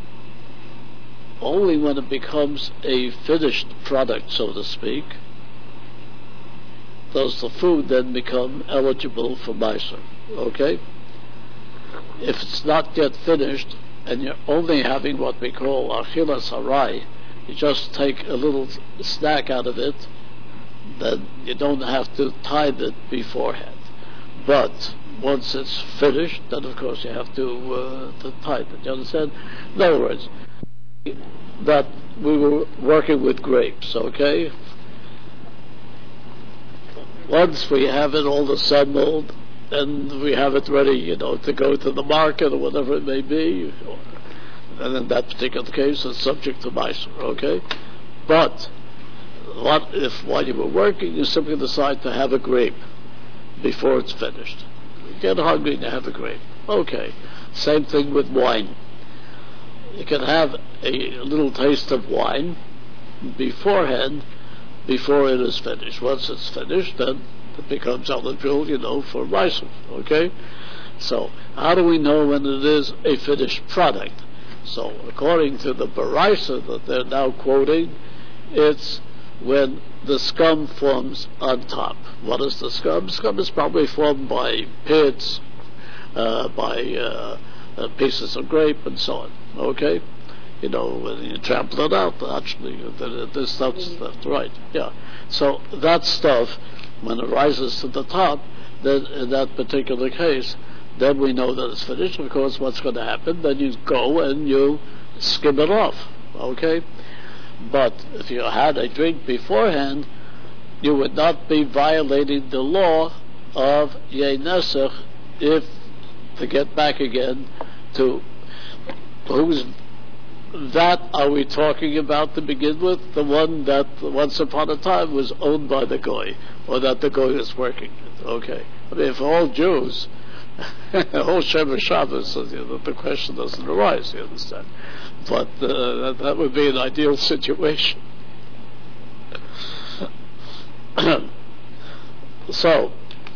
only when it becomes a finished product, so to speak, does the food then become eligible for Maser, okay? If it's not yet finished, and you're only having what we call achilas harai, you just take a little snack out of it, then you don't have to tithe it beforehand. But once it's finished, then of course you have to, uh, to tithe it. You understand? In other words, that we were working with grapes, okay? Once we have it all assembled, and we have it ready, you know, to go to the market or whatever it may be, and in that particular case, it's subject to Maser, okay? But what if while you were working, you simply decide to have a grape before it's finished? You get hungry and you have a grape. Okay. Same thing with wine. You can have a little taste of wine beforehand, before it is finished. Once it's finished, then it becomes eligible, you know, for Maser, okay? So, how do we know when it is a finished product? So, according to the Baraisa that they're now quoting, it's when the scum forms on top. What is the scum? Scum is probably formed by pits, uh, by uh, uh, pieces of grape, and so on, okay? You know, when you trample it out, actually, this stuff's left, right, yeah. So, that stuff, when it rises to the top, then in that particular case, then we know that it's finished. Of course, what's going to happen? Then you go and you skim it off, okay? But if you had a drink beforehand, you would not be violating the law of Yei Nesach if, to get back again to whose that are we talking about to begin with? The one that once upon a time was owned by the Goy, or that the Goy is working with. Okay. I mean, for all Jews, the whole Shem Shabbos, so, you know, the question doesn't arise, you understand? But uh, that, that would be an ideal situation. So,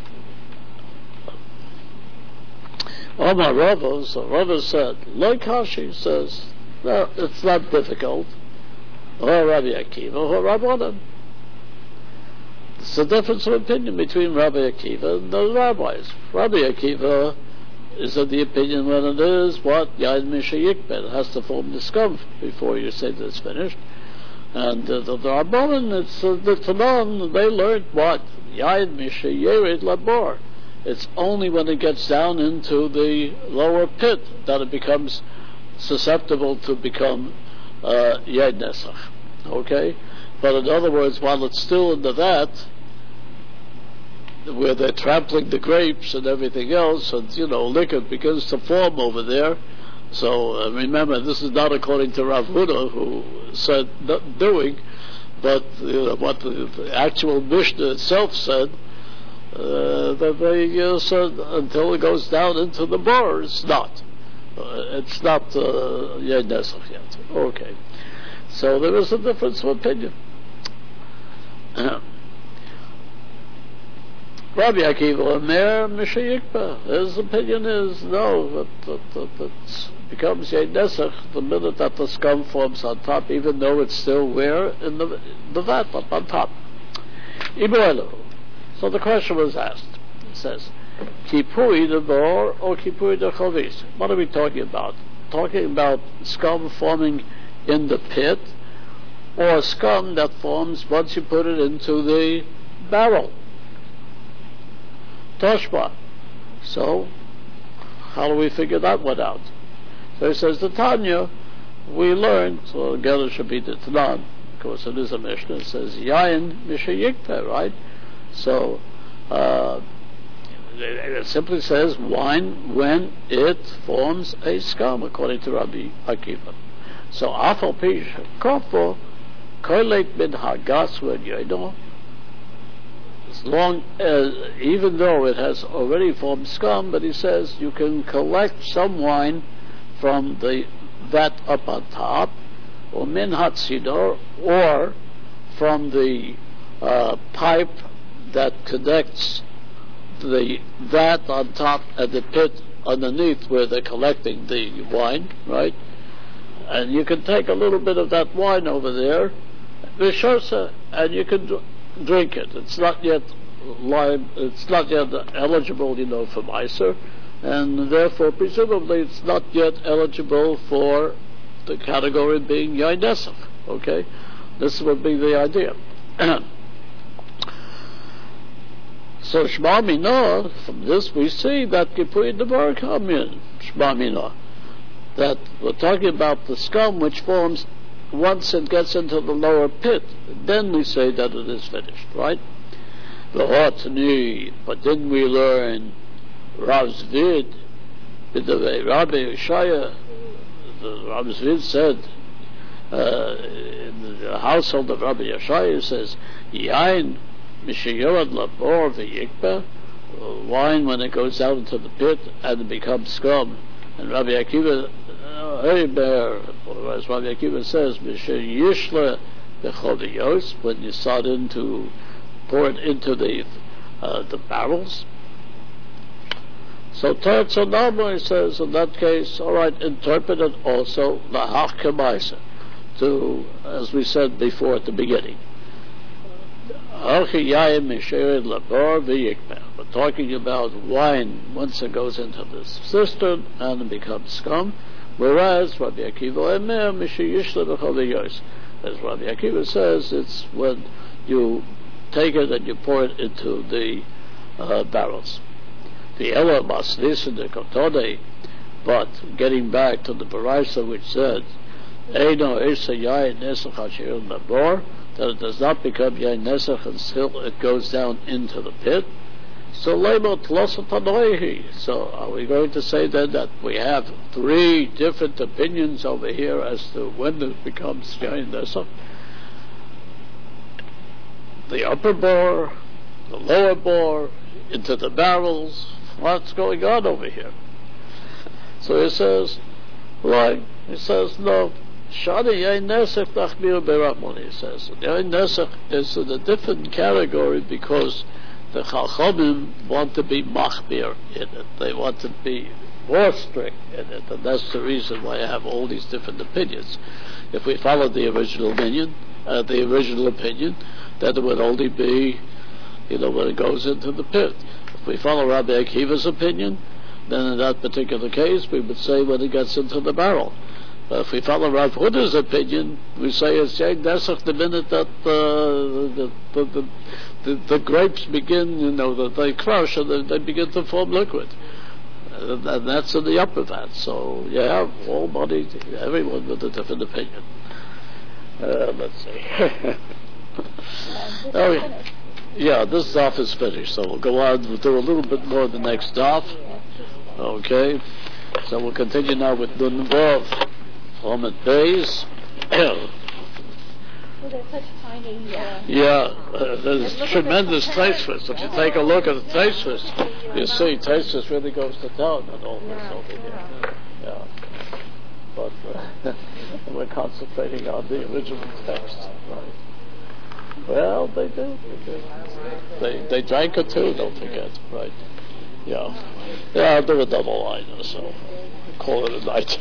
Omar Rava, so Rava said, Lo Kashi says, no, it's not difficult. Or Rabbi Akiva, or Rabbanan. It's a difference of opinion between Rabbi Akiva and the rabbis. Rabbi Akiva is of the opinion when it is what Yain Mishayikbet has to form the scum before you say that it's finished. And uh, the, the Rabbanan, it's uh, the Tanan, they learned what Yain Mishayered Labor. It's only when it gets down into the lower pit that it becomes susceptible to become uh, Yed Nesach. Okay? But in other words, while it's still in the vat, where they're trampling the grapes and everything else, and, you know, liquor begins to form over there. So, uh, remember, this is not according to Rav Huda, who said not doing, but you know, what the, the actual Mishnah itself said, uh, that they uh, said until it goes down into the bar, it's not. Uh, it's not uh, Yed Nesach yet. Okay. So there is a difference of opinion. Rabbi Akiva Omer Mishayikba, his opinion is no, that, that, that, that it becomes Yed Nesach the minute that the scum forms on top, even though it's still where? In the, the vat, up on top. Iboilu. So the question was asked. It says, Kipui the bor or Kipui the chavis? What are we talking about? Talking about scum forming in the pit, or scum that forms once you put it into the barrel. Toshba. So, how do we figure that one out? So he says, the Tanya, we learned, so again it should be the Tanan, of course it is a Mishnah, it says, Yain Misha Yikpeh, right? So, uh, it simply says wine when it forms a scum, according to Rabbi Akiva. So, Afal Pish, Kofo, Koilek Min Hagas, when you know, as long as, even though it has already formed scum, but he says you can collect some wine from the vat up on top, or min hatzidor, or from the uh, pipe that connects the vat on top and the pit underneath where they're collecting the wine, right? And you can take a little bit of that wine over there, v'shorsa, and you can dr- drink it. It's not yet lime, it's not yet eligible, you know, for Meiser, and therefore presumably it's not yet eligible for the category being Yain Nesach. Okay, this would be the idea. So Shema Minah, from this we see that Kippur Devar come in Shema Minah, that we're talking about the scum which forms once it gets into the lower pit. Then we say that it is finished, right? But didn't we learn Rav Zvid, the way Rabbi Yeshaya, the Rav Zvid said, uh, in the household of Rabbi Yeshaya, says, Yain Mishayorad Labor V'Yikpeh, wine when it goes out into the pit and it becomes scum. And Rabbi Akiva, uh, hey bear, as Rabbi Akiva says, Mishayishla B'Choviyos, when you start into, pour it into the uh, the barrels. So Teretzonamo says, in that case, all right, interpret it also lahach kemaisa, to, as we said before at the beginning. We're talking about wine once it goes into the cistern and it becomes scum, whereas Rabbi Akiva Emer Mishayishla B'Choviyos, as Rabbi Akiva says, it's when you take it and you pour it into the uh, barrels. The Ella Maslis in the Kotode, but getting back to the Baraisa which said, Eino Esa Yain Nesach Hashir Labor, that it does not become Yain Nesach until it goes down into the pit. So Lemo Tlosatanoihi. So are we going to say then that we have three different opinions over here as to when it becomes Yain Nesach? The upper bore, the lower bore, into the barrels. What's going on over here? So he says, like, he says, no, Shani Yain Nesach Nachmir Beramon, he says. Yain Nesach is in a different category because the Chachamim want to be Machmir in it. They want to be more strict in it, and that's the reason why I have all these different opinions. If we follow the original opinion, uh, the original opinion, that it would only be, you know, when it goes into the pit. If we follow Rabbi Akiva's opinion, then in that particular case, we would say when it gets into the barrel. But if we follow Rav Huda's opinion, we say it's Yain Nesach the minute that uh, the, the, the, the, the grapes begin, you know, that they crush and they, they begin to form liquid. And, and that's in the upper vat. So you have all body, everyone with a different opinion. Uh, let's see. Oh, yeah. Yeah, this daf is finished, so we'll go on. We'll do a little bit more the next daf. Okay, so we'll continue now with Nun Vav, Chomet Beis. So they're such tiny. Uh, Yeah, uh, there's tremendous Tosfos. If you take a look at the Tosfos, you see Tosfos really goes to town on all this over here. Yeah, but uh, we're concentrating on the original text, right? Well, they do. They do. They, they drank it too, don't forget, right? Yeah. Yeah, I'll do a double liner, so call it a night.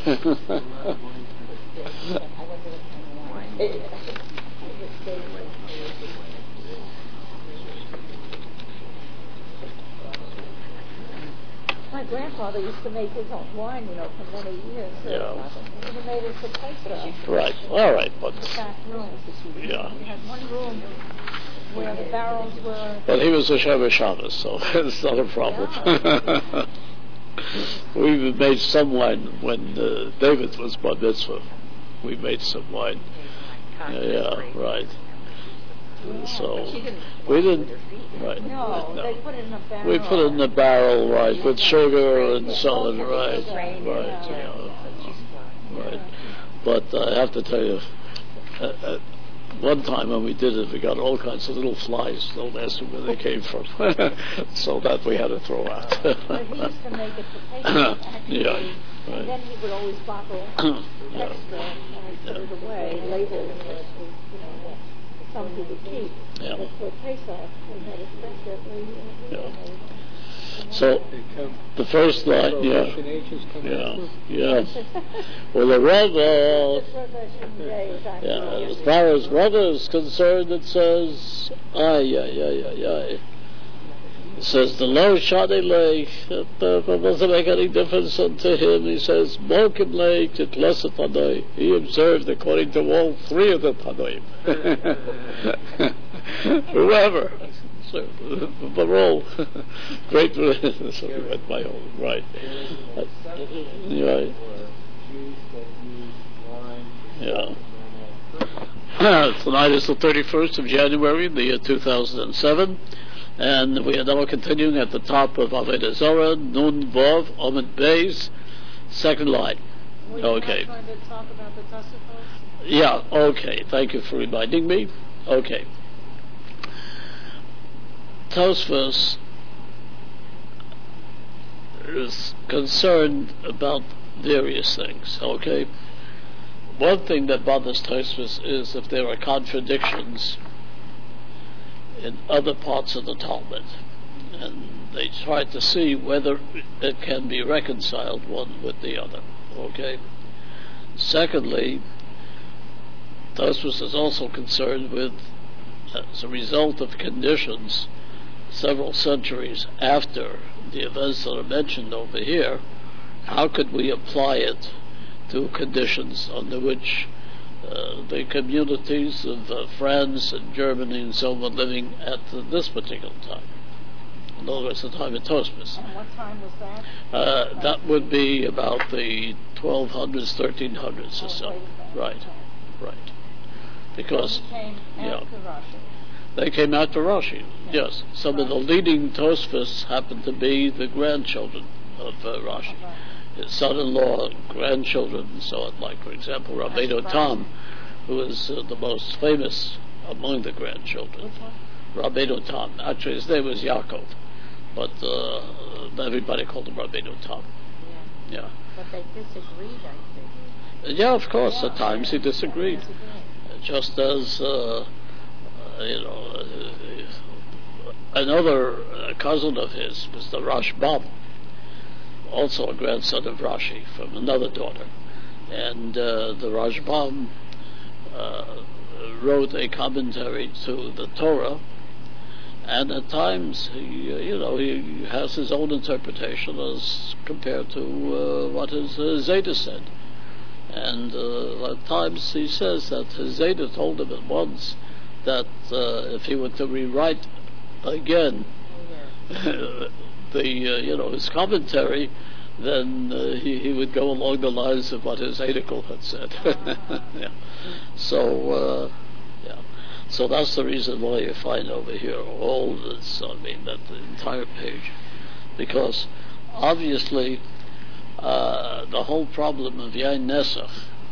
My grandfather used to make his own wine, you know, for many years. Yeah. He made it for taste. Right. All right, but Back room. yeah. He had one room. where the barrels were. But he was a Shomer Shabbos, so it's not a problem. We made some wine when uh, David was bar mitzvah. We made some wine. Yeah, yeah, right. Yeah. So we didn't. Right. No, no. they put it in a barrel. We put it in a barrel, right, with sugar and so on, right, Right, right, yeah. yeah, right. But I have to tell you, uh, uh, one time when we did it, we got all kinds of little flies. Don't ask me where they came from. So that we had to throw out. But he used to make it for takeout, actually. Yeah, right. And then he would always bottle Yeah. extra and put it away, label it, you know, some he would keep. Yeah. But for Pesach, we had it separately. Yeah. So the first line, yeah, yeah, yeah. Well, the Rebbe, yeah, as far as Rebbe is concerned, it says, ay, ay, ay, ay, ay. It says the Lo Shadi Lake. It doesn't make any difference unto him. He says, Mokim Lake, it lesser Tanoi. He observed according to all three of the Tanoim. Whoever. So, they're all great. So we went my own, right. Uh, right. Yeah. Tonight is the thirty-first of January, the year two thousand seven. And we are now continuing at the top of Avodah Zarah, Nun Vav, Omid Beis, second line. Okay. Going to talk about the Tosafos? Yeah, okay. Thank you for reminding me. Okay. Tosfos is concerned about various things, okay? One thing that bothers Tosfos is if there are contradictions in other parts of the Talmud, and they try to see whether it can be reconciled one with the other, okay? Secondly, Tosfos is also concerned with, as a result of conditions several centuries after the events that are mentioned over here, how could we apply it to conditions under which uh, the communities of uh, France and Germany and so on were living at uh, this particular time? In other words, the time of Tosfos. And what time was that? Uh, that would be about the twelve hundreds, thirteen hundreds or so. Right, right. Because, He came yeah. after Rashi. They came after Rashi, yes. Some of the leading Tosfos happened to be the grandchildren of uh, Rashi. His son-in-law, grandchildren, and so on. Like, for example, Rabbeinu Tam, who is uh, the most famous among the grandchildren. Which one? Rabbeinu Tam. Actually, his name was Yaakov, but uh, everybody called him Rabbeinu Tam. Yeah. Yeah. But they disagreed, I think. Yeah, of course, Yeah. at times he disagreed. Disagreed. Just as... Uh, Uh, you know, uh, another uh, cousin of his was the Rashbam, also a grandson of Rashi from another daughter, and uh, the Rashbam uh, wrote a commentary to the Torah, and at times he, uh, you know, he has his own interpretation as compared to uh, what his uh, Zayda said, and uh, at times he says that his Zayda told him at once that uh, if he were to rewrite again the uh, you know his commentary, then uh, he he would go along the lines of what his article had said. Yeah. So uh, yeah, so that's the reason why you find over here all this. I mean, that the entire page, because obviously uh, the whole problem of Yain Nesach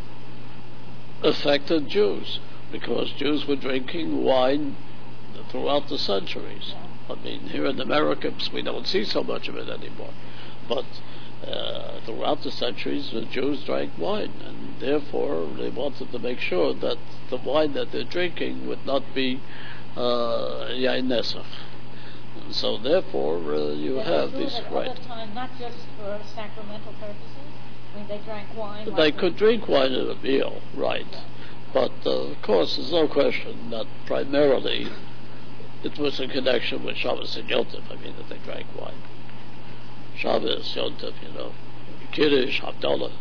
affected Jews, because Jews were drinking wine throughout the centuries. I mean, here in America, we don't see so much of it anymore. But uh, throughout the centuries, the Jews drank wine, and therefore they wanted to make sure that the wine that they're drinking would not be uh, Yain Nesach. And so therefore, uh, you They have do these... it at Right. other time, not just for sacramental purposes. I mean, they drank wine. They like could drink wine at a meal, right. But, uh, of course, there's no question that primarily it was in connection with Shabbos and Yom Tov. I mean, that they drank wine. Shabbos, Yom Tov, you know, Kiddush, Havdalah.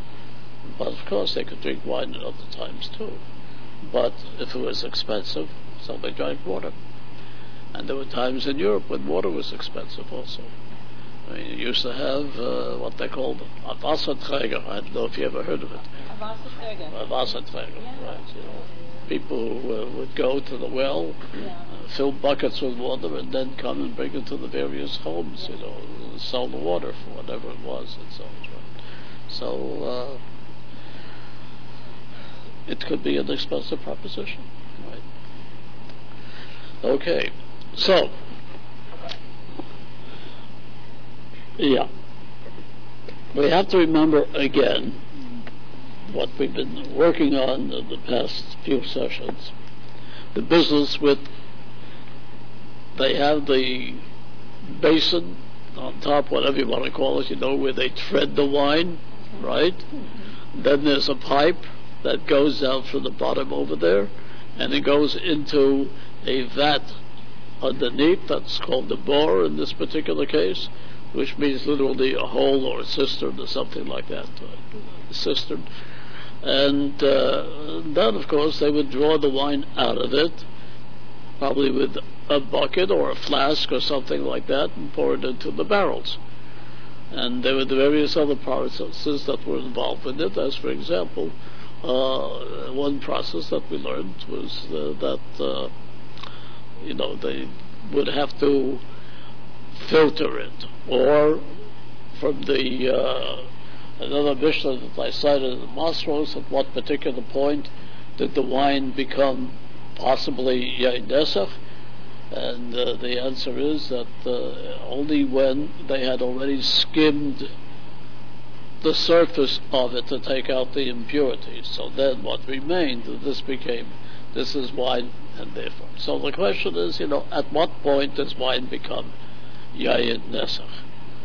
But, of course, they could drink wine at other times, too. But if it was expensive, so they drank water. And there were times in Europe when water was expensive also. I mean, you used to have uh, what they called a Wasserträger. I don't know if you ever heard of it. A Wasserträger. A Wasserträger, Yeah. right. You know, people who uh, would go to the well, Yeah. uh, fill buckets with water, and then come and bring it to the various homes, you know, sell the water for whatever it was and so on. Right? So uh, it could be an expensive proposition, right? Okay, so yeah, we have to remember again what we've been working on in the past few sessions. The business with, they have the basin on top, whatever you want to call it, you know, where they tread the wine, right? Mm-hmm. Then there's a pipe that goes down from the bottom over there, and it goes into a vat underneath that's called the bore in this particular case, which means literally a hole or a cistern or something like that, a cistern. And uh, then, of course, they would draw the wine out of it, probably with a bucket or a flask or something like that, and pour it into the barrels. And there were the various other processes that were involved in it, as, for example, uh, one process that we learned was uh, that, uh, you know, they would have to filter it, or from the... Uh, Another Mishnah that I cited in the Masros, at what particular point did the wine become possibly Yain Nesach? And uh, the answer is that uh, only when they had already skimmed the surface of it to take out the impurities. So then what remained, this became, this is wine, and therefore. So the question is, you know, at what point does wine become Yain Nesach?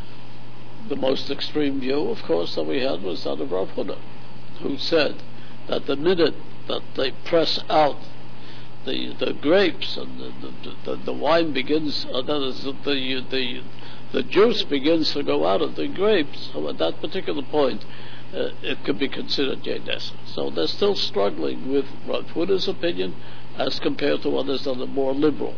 The most extreme view, of course, that we had was that of Rav Huna, who said that the minute that they press out the the grapes and the the, the, the wine begins, uh, that is, the, the the juice begins to go out of the grapes, so at that particular point, uh, it could be considered Yain Nesach. So they're still struggling with Rav Huna's opinion as compared to others that are more liberal.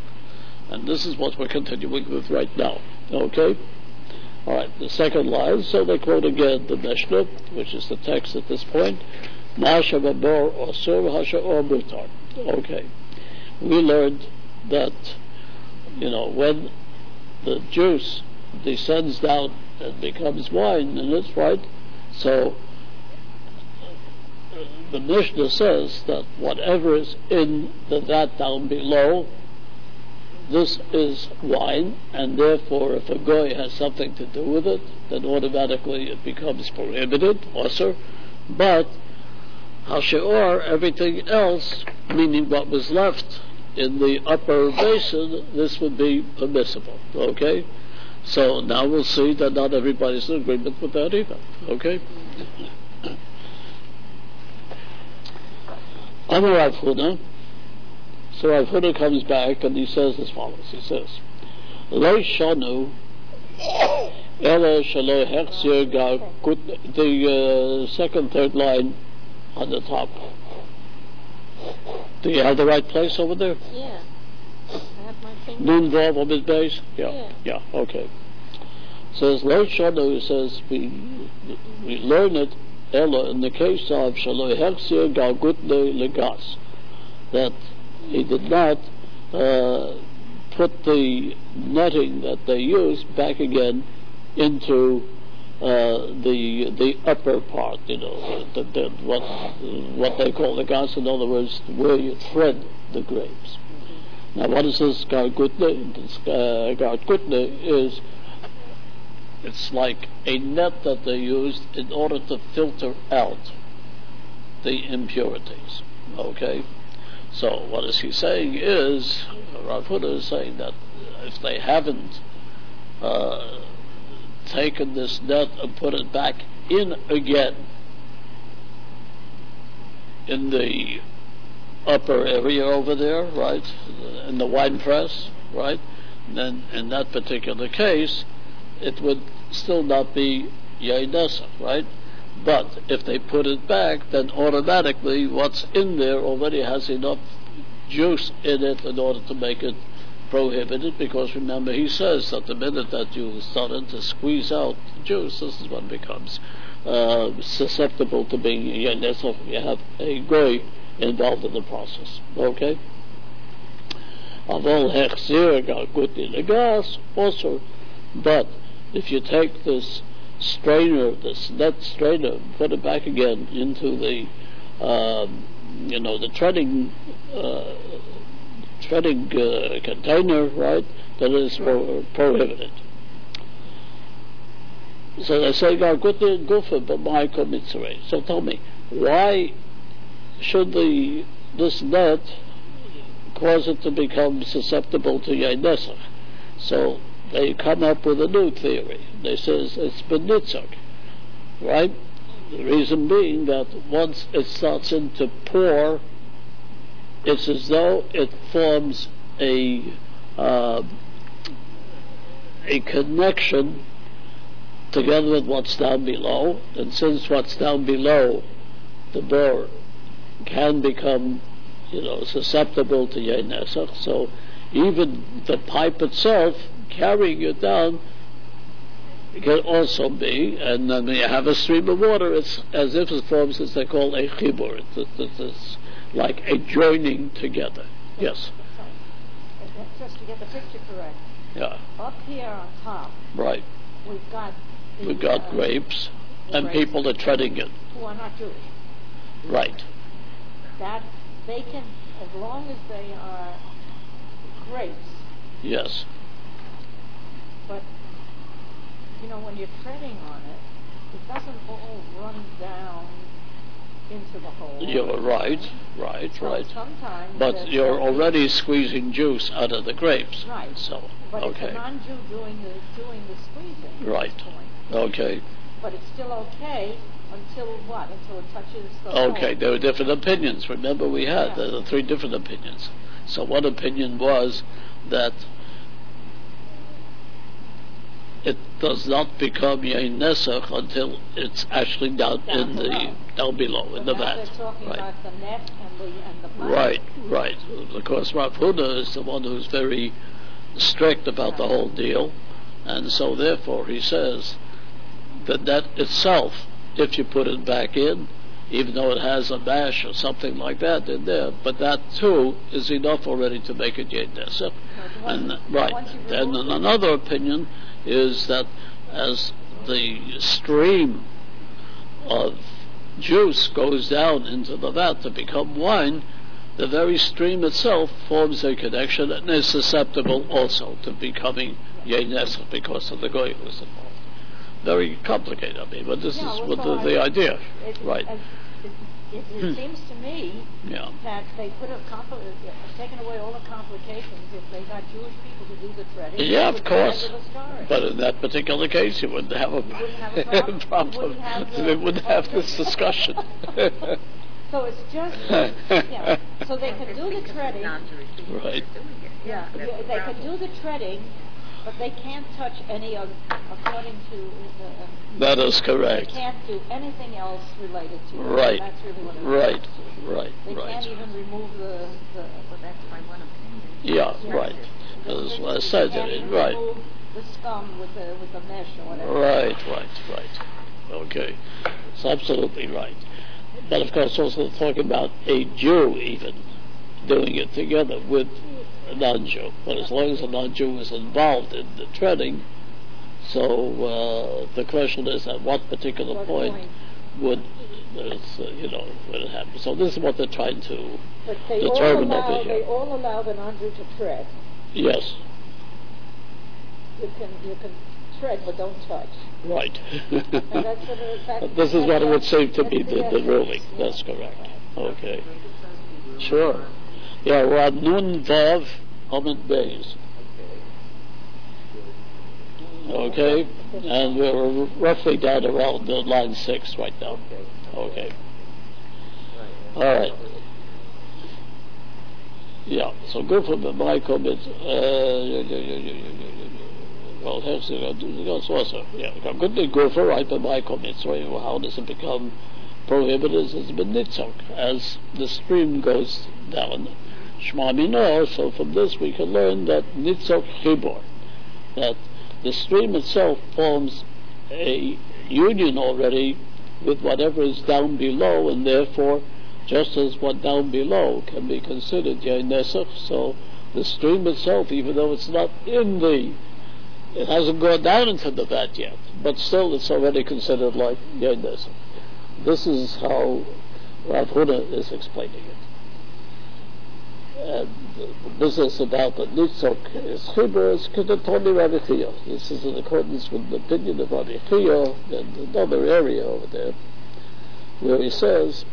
And this is what we're continuing with right now. Okay? All right, the second line, so they quote again the Mishnah, which is the text at this point. Masha babor osur hasha or mutar. Okay. We learned that, you know, when the juice descends down and becomes wine, and it's right. So the Mishnah says that whatever is in the vat down below, this is wine, and therefore if a goy has something to do with it, then automatically it becomes prohibited, also. But hasheor, everything else, meaning what was left in the upper basin, this would be permissible. Okay? So now we'll see that not everybody's in agreement with that either. Okay? Amar Rav Huna. So Rav Huna comes back and he says as follows. He says, Lo shanu ela shelo hechzir gar kut. The uh, second, third line on the top. Do you have the right place over there? Yeah. I have my finger. Nun Vav on his base? Yeah. Yeah. Yeah, okay. Says Lo shanu, says we we learn it ela in the case of shelo hechzir gar gutne legas, that he did not uh, put the netting that they used back again into uh, the the upper part, you know, the, the, what what they call the gas, in other words, where you thread the grapes. Mm-hmm. Now, what is this gargutne? This uh, gargutne is, it's like a net that they used in order to filter out the impurities. Okay? So what is he saying is, Rav Huna is saying that if they haven't uh, taken this net and put it back in again in the upper area over there, right, in the wine press, right, then in that particular case, it would still not be Yain Nesach, right? But if they put it back, then automatically what's in there already has enough juice in it in order to make it prohibited, because remember he says that the minute that you started to squeeze out juice, this is when it becomes uh, susceptible to being Yainesa. You have a goy involved in the process. Okay? Avol hechzir garguti legas also, but if you take this strainer, this net strainer, put it back again into the, um, you know, the treading, uh, treading uh, container, right? That is pro- prohibited. So they say, "Garguti gufa b'ma'iko mitzvah." So tell me, why should the this net cause it to become susceptible to Yainesa? So they come up with a new theory. They says it's benitzak, right? The reason being that once it starts in to pour, it's as though it forms a uh, a connection together with what's down below, and since what's down below, the bore can become, you know, susceptible to Yain Nesach, so even the pipe itself carrying it down can also be, and then when you have a stream of water, it's as if it forms, as they call a chibur. It's, it's, it's like a joining together. Yes. So, just to get the picture correct. Yeah. Up here on top, right. We've got the, we've got uh, grapes, and grapes people are treading it. Who are not Jewish. Right. That they can, as long as they are grapes. Yes. But you know, when you're treading on it, it doesn't all run down into the hole. You're right, right, so right. Sometimes but you're already squeezing juice out of the grapes. Right. So, but okay. it's a non-Jew doing the doing the squeezing. Right. At this point. Okay. But it's still okay until what? Until it touches the Okay, hole. there were different opinions. Remember, we had Yeah. there were three different opinions. So one opinion was that it does not become Yain Nesach until it's actually down, down in below. the down below so in the now vat. They're talking right. about the net and the and the pipe. Right, right. Of course, Rav Huna is the one who's very strict about the whole deal, and so therefore he says the net itself, if you put it back in, even though it has a mash or something like that in there, but that too is enough already to make it Yain Nesach. So And once- right. once you Then remove it- another opinion is that as the stream of juice goes down into the vat to become wine, the very stream itself forms a connection and is susceptible also to becoming Yain Nesach because of the goy who is involved. Very complicated, I mean, but this Yeah, is well, what so the, I- the idea. It, Right. It, it, it, it seems to me Yeah. that they could have compli- uh, taken away all the complications if they got Jewish people to do the treading. Yeah, They of would course. go to the storage. But in that particular case, you wouldn't have a, You wouldn't have a problem. You problem. wouldn't have the- We wouldn't have this discussion. So it's just, yeah. So they could do the treading. Right. Yeah, yeah, they could do the treading, but they can't touch any of, according to the. Uh, That is They correct. can't do anything else related to it. Right. That's really what it Right. is. Right. They Right. can't even remove the. the Well, that's my one opinion. Yeah. Yeah. Right. That's what I They said. can't even Right. remove the scum with the with the mesh or whatever. Right. Right. Right. Okay. It's absolutely right. But of course, also talking about a Jew even doing it together with a non-Jew. But as long as a non-Jew is involved in the treading, so uh, the question is at what particular What point, point? would it's, uh, you know would it happen? So this is what they're trying to But they all determine allow over here. they all allow the non-Jew to tread. Yes. You can you can tread but don't touch. Right. And that's what it, that, This is what it would seem to that's be the, the essence, ruling. yeah. That's correct. Okay. Sure. Yeah, we're on Nun Vav Amid Beis. Okay? And we're roughly down around the line six right now. Okay. All right. Yeah, so go for the Michael, but, uh, well, here's the also, yeah, good to go for right, but Michael Mitzvah, how does it become prohibited? It's been nitzok, as the stream goes down, Shema Minor, so from this we can learn that Nitzok Chibor, that the stream itself forms a union already with whatever is down below, and therefore, just as what down below can be considered Yain Nesach, so the stream itself, even though it's not in the, it hasn't gone down into the vat yet, but still it's already considered like Yain Nesach. This is how Rav Huna is explaining it. And the business about the Nitzok is Chibur is Kedatoni Rabbi Chia. This is in accordance with the opinion of Rabbi Chia and another area over there, where he says,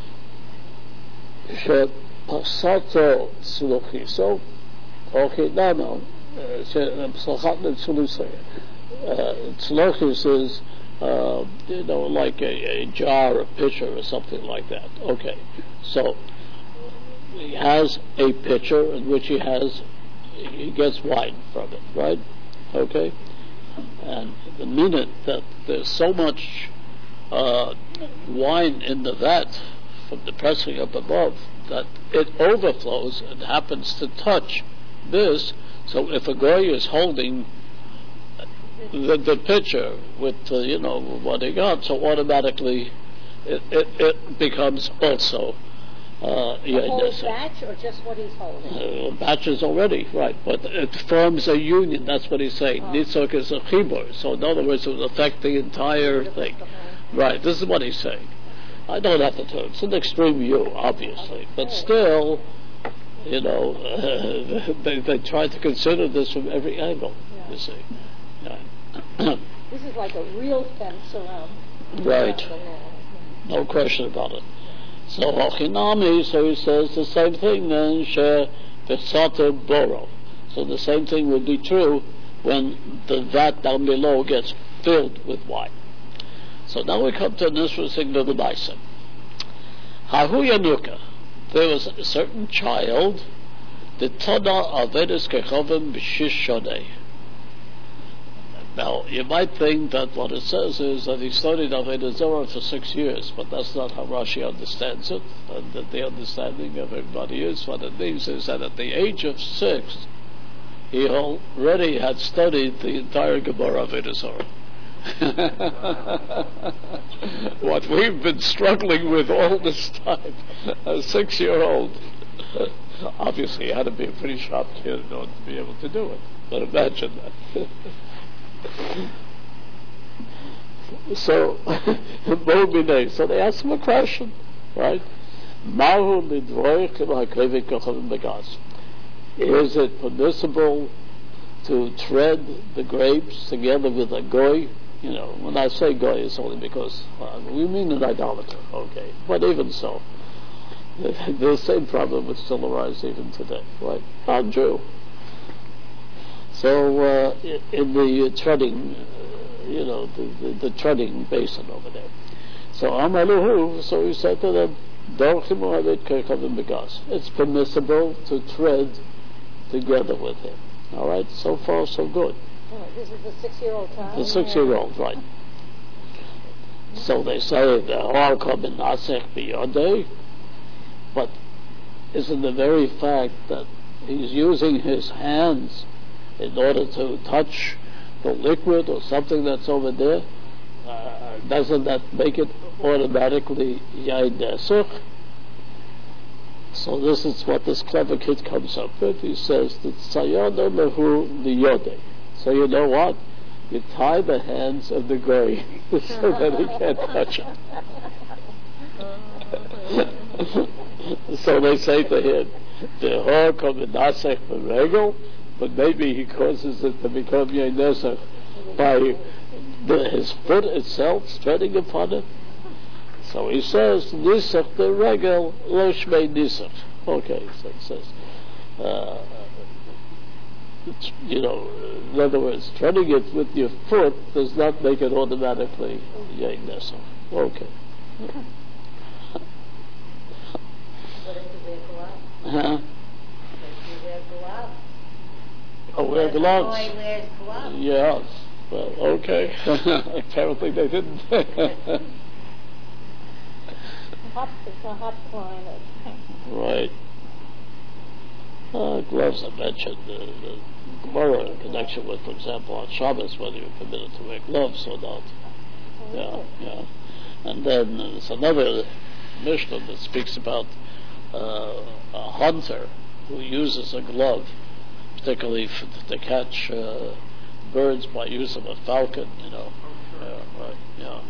She Pasato Tzuluchiso, okay, no, no, Psachatne Tzulusay. Tzuluchis is, uh, you know, like a, a jar, a pitcher, or something like that. Okay, so he has a pitcher in which he has, he gets wine from it, right? Okay? And the minute that there's so much uh, wine in the vat from the pressing up above that it overflows and happens to touch this, so if a goy is holding the, the pitcher with, uh, you know, what he got, so automatically it, it, it becomes also Uh, the whole batch, or just what he's holding? Uh, batches already, right? But it forms a union. That's what he's saying. Oh. Nitzok is a chibur. So in other words, it will affect the entire thing. Right. This is what he's saying. I don't have to tell. It's an extreme view, obviously, but still, you know, uh, they they try to consider this from every angle. Yeah. You see. Yeah. This is like a real fence around. Right. No question about it. So Hochinami, so he says the same thing then, She Vesato Boro. So the same thing would be true when the vat down below gets filled with wine. So now we come to an interesting little bison. Hahu Yanuka. There was a certain child, the Tana Avedis Kechovim B'shish Shonei. Now, you might think that what it says is that he studied Avodah Zarah for six years, but that's not how Rashi understands it, and that the understanding of everybody is what it means is that at the age of six, he already had studied the entire Gemara Avodah Zarah. What we've been struggling with all this time, a six-year-old. Obviously, he had to be a pretty sharp kid in order to be able to do it, but imagine that. So, so they asked him a question, right? Is it permissible to tread the grapes together with a goy? You know, when I say goy, it's only because uh, we mean an idolater, okay? But even so, the, the same problem would still arise even today, right? Non-Jew. So uh, in the uh, treading, uh, you know, the, the, the treading basin over there. So Amaluhu, so he said to them, it's permissible to tread together with him. All right, so far so good. Oh, this is the six-year-old child? The six-year-old, right. So they say, but isn't the very fact that he's using his hands in order to touch the liquid or something that's over there, uh, doesn't that make it automatically Yain Nesach? So this is what this clever kid comes up with. He says that Sayana Lehu Liyode. So you know what? You tie the hands of the goy so that he can't touch it. So they say to him, the hor komenasech v'regel, but maybe he causes it to become Yain Nesach by the, his foot itself treading upon it. So he says, Nisach the regel lo shmei nisach. Okay, so it says, uh, you know, in other words, treading it with your foot does not make it automatically Yain Nesach. Okay. What if you wear gloves? Huh? If you wear gloves? Oh, wear gloves. The boy wears gloves. Yes. Well, okay. Apparently they didn't. Hot, it's a hot climate. Right. Uh, gloves I mentioned, the, the Gemara in connection with, for example, on Shabbos, whether you're permitted to wear gloves or not. Yeah, yeah. And then there's another Mishnah that speaks about uh, a hunter who uses a glove, particularly f- to catch uh, birds by use of a falcon, you know. Yeah, right, yeah.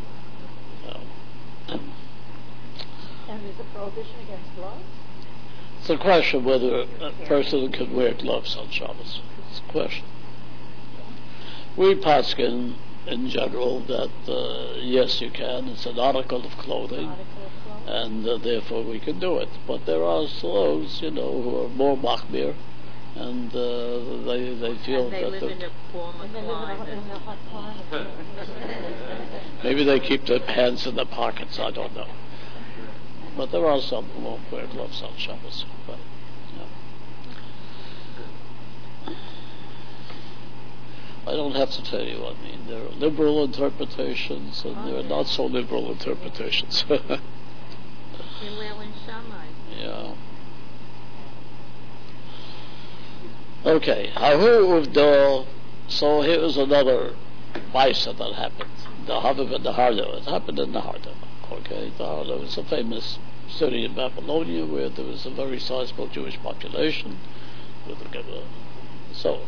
yeah. And there's a prohibition against gloves? It's a question whether a person can wear gloves on Shabbos. It's a question. We paskin in general that uh, yes, you can. It's an article of clothing, Article of clothing. and uh, therefore we can do it. But there are those, you know, who are more machmir, and uh, they they feel And they that live the- in a warmer And they live in a, climate. in a hot climate. maybe they keep their hands in their pockets. I don't know. But there are some who won't wear gloves on Shabbos. But, yeah. I don't have to tell you. I mean, there are liberal interpretations and there are not so liberal interpretations. You're well in Shammai. yeah. Okay. Hahu uvdo. So here's another Maisa that happened. The Haviv and the Hardo. It happened in the Hardo. Okay, the Hardo is a famous city in Babylonia where there was a very sizable Jewish population. With a, so,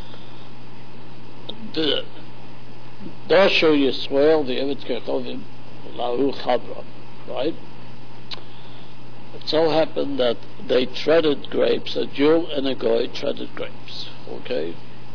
the Dasher Yisrael, the Evet Kertovim, Lahu Chabra, right? It so happened that they treaded grapes, a Jew and a Goy treaded grapes, okay?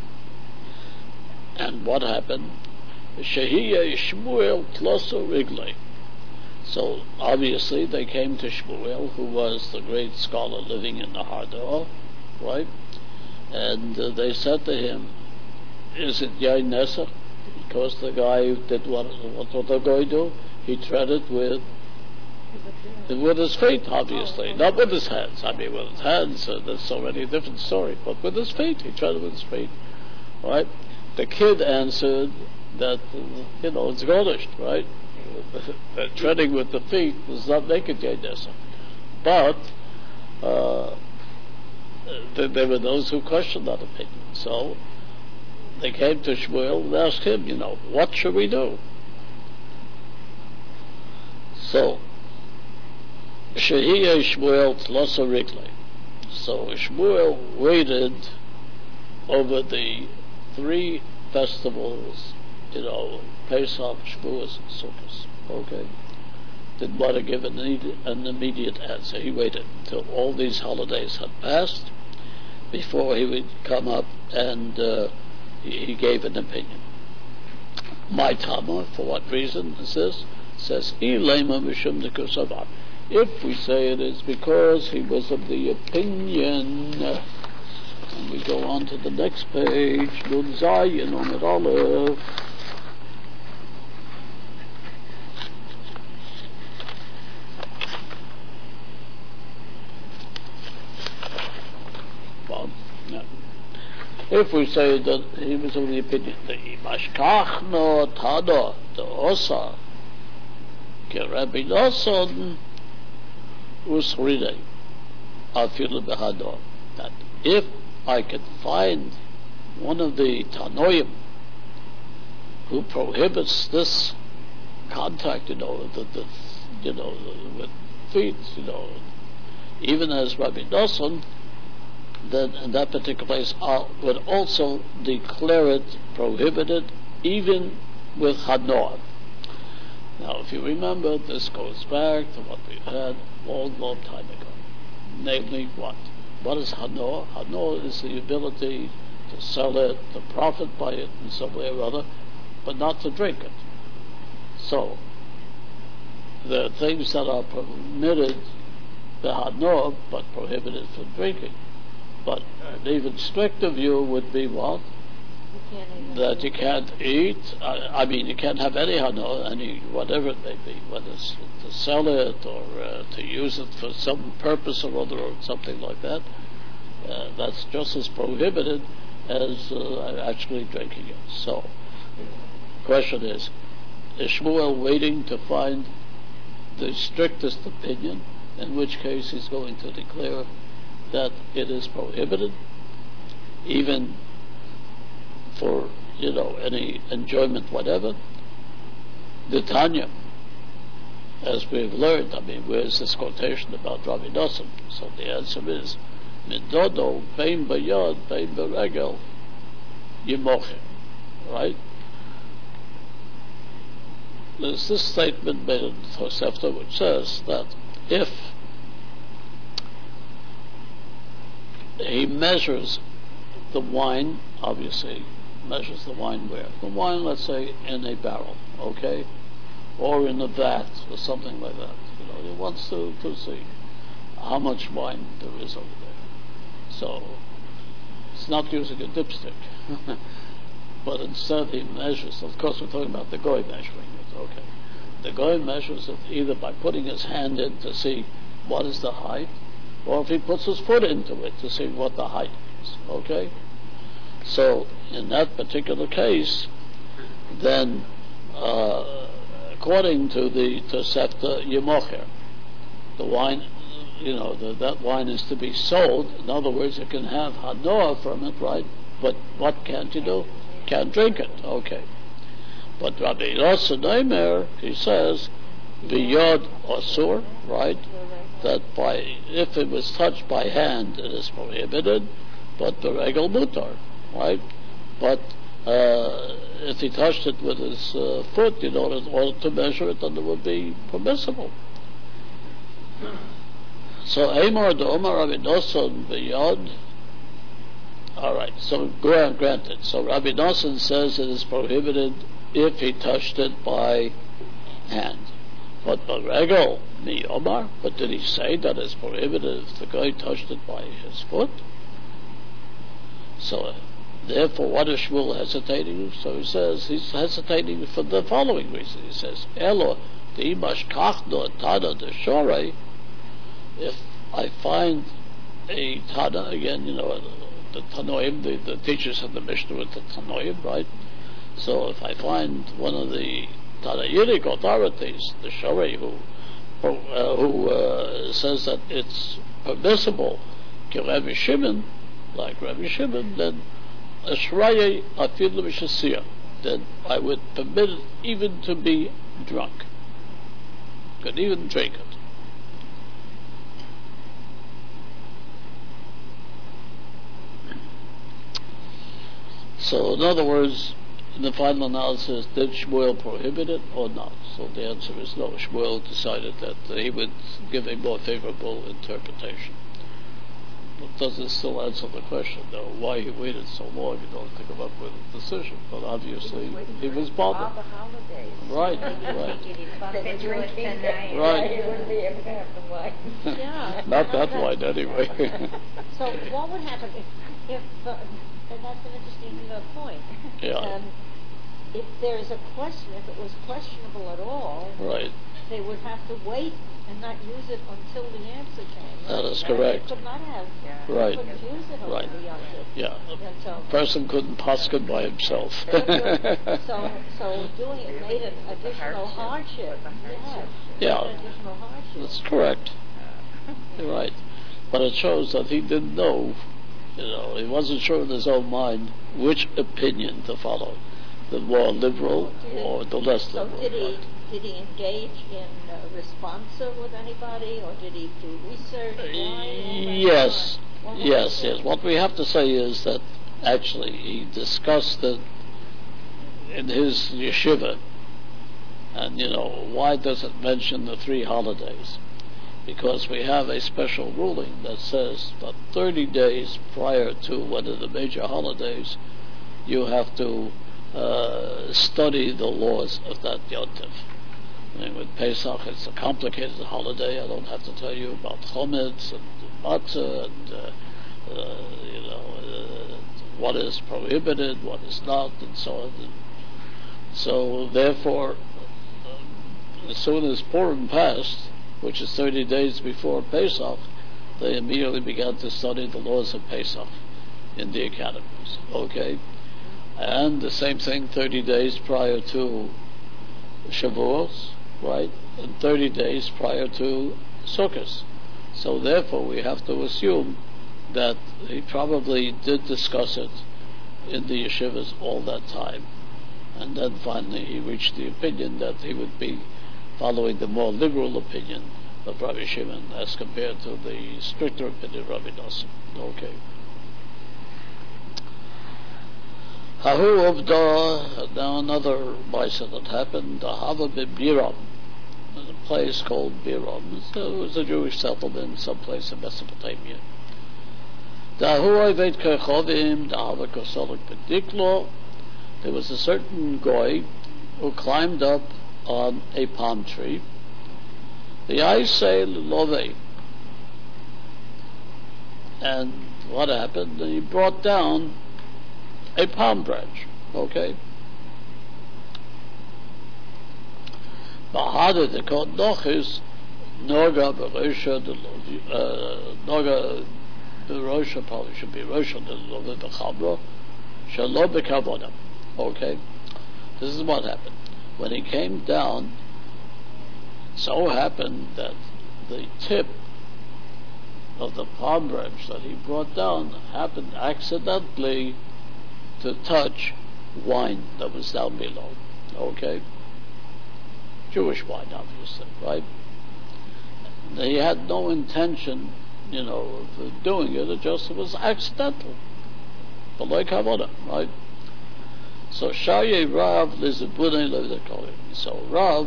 And what happened? Shehiya Shmuel Tloso Rigley. So obviously they came to Shmuel, who was the great scholar living in the Hardo, right? And uh, they said to him, "Is it Yain Nesach?" Because the guy who did what what did the guy do? He treaded with with his feet, obviously, not with his hands. I mean, with his hands, uh, there's so many different stories, but with his feet, he treaded with his feet, right? The kid answered that, you know, it's garnished, right? That treading with the feet does not make it Yain Nesach. But uh, th- there were those who questioned that opinion. So they came to Shmuel and asked him, you know, what should we do? So, Shehiya Shmuel Tlosa Rigley. So Shmuel waited over the three festivals, you know, Pesach, Shavuos, and Sukkot. Okay? Didn't want to give an, an immediate answer. He waited until all these holidays had passed before he would come up and uh, he, he gave an opinion. My Tama, for what reason is this? Says, Ilema Mishum Nikusavar. If we say it is because he was of the opinion, uh, and we go on to the next page, Nun Zayin Omer Aleph. Well, no. If we say that he was of the opinion, the Mashkachno Tada, the Osa, Rabbi Nosson Usride, Afilu Behador, that if I could find one of the Tanoim who prohibits this contact, you know, the, the you know, with feet, you know, even as Rabbi Nosson, then in that particular place I would also declare it prohibited, even with Hador. Now, if you remember, this goes back to what we've had a long, long time ago. Namely, what? What is Hanor? Hanor is the ability to sell it, to profit by it in some way or other, but not to drink it. So, there are things that are permitted the Hanor, but prohibited from drinking. But an even stricter view would be what? You can't even That you can't eat, I, I mean, you can't have any hana, any, whatever it may be, whether it's to sell it or uh, to use it for some purpose or other or something like that. Uh, that's just as prohibited as uh, actually drinking it. So, the question is, is Shmuel waiting to find the strictest opinion, in which case he's going to declare that it is prohibited, even for, you know, any enjoyment, whatever? The Tanya, as we've learned, I mean, where's this quotation about Rabbi Nosson? So the answer is, Midodo, Bein Bayad, Bein Beregel, Yimoche. Right? There's this statement made in Tosefta which says that if he measures the wine, obviously measures the wine where? The wine, let's say, in a barrel, okay? Or in a vat, or something like that. You know, he wants to, to see how much wine there is over there. So, it's not using a dipstick. But instead he measures, of course we're talking about the goy measuring it, okay. The goy measures it either by putting his hand in to see what is the height, or if he puts his foot into it to see what the height is, okay? So, in that particular case, then, uh, according to the Tosefta Yemocher, the wine, you know, the, that wine is to be sold. In other words, you can have hanoah from it, right? But what can't you do? Can't drink it, okay. But Rabbi Yossi Neimer, he says, V'yod Asur, right? That by, if it was touched by hand, it is prohibited, but the regel mutar, right? But uh, if he touched it with his uh, foot, in order, in order to measure it, then it would be permissible. So, Amar the Omar Rabbi Nosson V'yod. All right, so granted. So Rabbi Nosson says it is prohibited if he touched it by hand. But the regel, mi Omar, but did he say that it's prohibited if the guy touched it by his foot? So, uh, therefore, what is Shmuel hesitating? So he says he's hesitating for the following reason. He says, Elo, the imash kachno tada de shorei, if I find a tada, again, you know, the Tanoim, the, the teachers of the Mishnah with the Tanoim, right? So if I find one of the Tanayitic authorities, the Shari, who uh, who uh, says that it's permissible, Rabbi Shimon, like Rabbi Shimon, then Ashraye Afilu Mishasiyah, then I would permit it even to be drunk. Could even drink it. So, in other words, in the final analysis, did Shmuel prohibit it or not? So the answer is no. Shmuel decided that uh, he would give a more favorable interpretation. But does it still answer the question, though, why he waited so long in order to come up with a decision? But obviously, he was bothered. Right, right. Right. Yeah. Not that wide, anyway. So what would happen if, if uh, and that's an interesting uh, point. Yeah. Um, if there's a question, if it was questionable at all, Right. they would have to wait and not use it until the answer came. That is Right? correct. They could not have. They Right. couldn't use it Right. over the answer. Yeah. So, A person couldn't paskin by himself. so, so doing it made an additional hardship. Yeah. Yeah. An additional hardship. That's correct. You're right. But it shows that he didn't know, you know, he wasn't sure in his own mind which opinion to follow, the more liberal or the less So liberal. did he right? did he engage in uh, responsa with anybody, or did he do research? Why? All that Yes, time? What was yes, it? yes. What we have to say is that actually he discussed it in his yeshiva. And, you know, why does it mention the three holidays? Because we have a special ruling that says that thirty days prior to one of the major holidays, you have to uh, study the laws of that yontif. I mean, with Pesach, it's a complicated holiday. I don't have to tell you about chometz and matzah and uh, uh, you know uh, what is prohibited, what is not, and so on. And so, therefore, uh, as soon as Purim passed, which is thirty days before Pesach, they immediately began to study the laws of Pesach in the academies. Okay, and the same thing thirty days prior to Shavuos, right, and thirty days prior to Sukkot. So therefore we have to assume that he probably did discuss it in the yeshivas all that time, and then finally he reached the opinion that he would be following the more liberal opinion of Rabbi Shimon as compared to the stricter opinion of Rabbi Nosson. Okay. Hahu Avda, now another Maisa that happened, Ahava Biram, a place called Biram. It was a Jewish settlement someplace in Mesopotamia. Dahu Oived Kerchovim, Dahava Kosolik Bediklo. There was a certain goy who climbed up on a palm tree. The Aisei Love. And what happened? He brought down a palm branch. Okay? Bahada the called Nochis, Noga Berosha, Noga Berosha probably should be Rosha, the Love the Chabra, Shalom Bekavodah. Okay? This is what happened. When he came down, so happened that the tip of the palm branch that he brought down happened accidentally to touch wine that was down below. Okay? Jewish wine, obviously, right? He had no intention, you know, of doing it. It just was accidental. But like Havodah, right? So Shaye Rav Lizabune Levdakol. So Rav,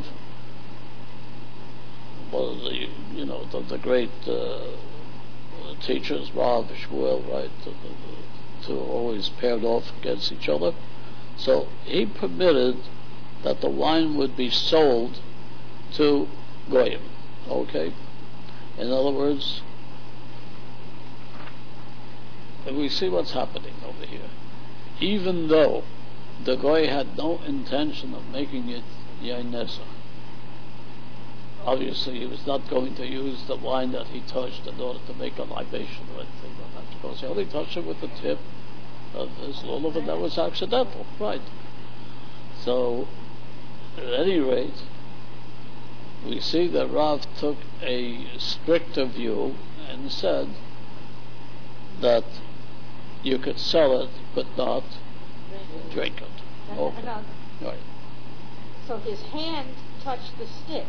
one of the, you know, the, the great uh, teachers, Rav Shmuel, right, the, the, two always paired off against each other. So he permitted that the wine would be sold to Goyim. Okay? In other words, we see what's happening over here. Even though the Goy had no intention of making it Yain Nesach, obviously he was not going to use the wine that he touched in order to make a libation or anything like that, because he only touched it with the tip of his lulav, and that was accidental, right? So, at any rate, we see that Rav took a stricter view and said that you could sell it, but not drink it. Okay. Right. So his hand touched the stick.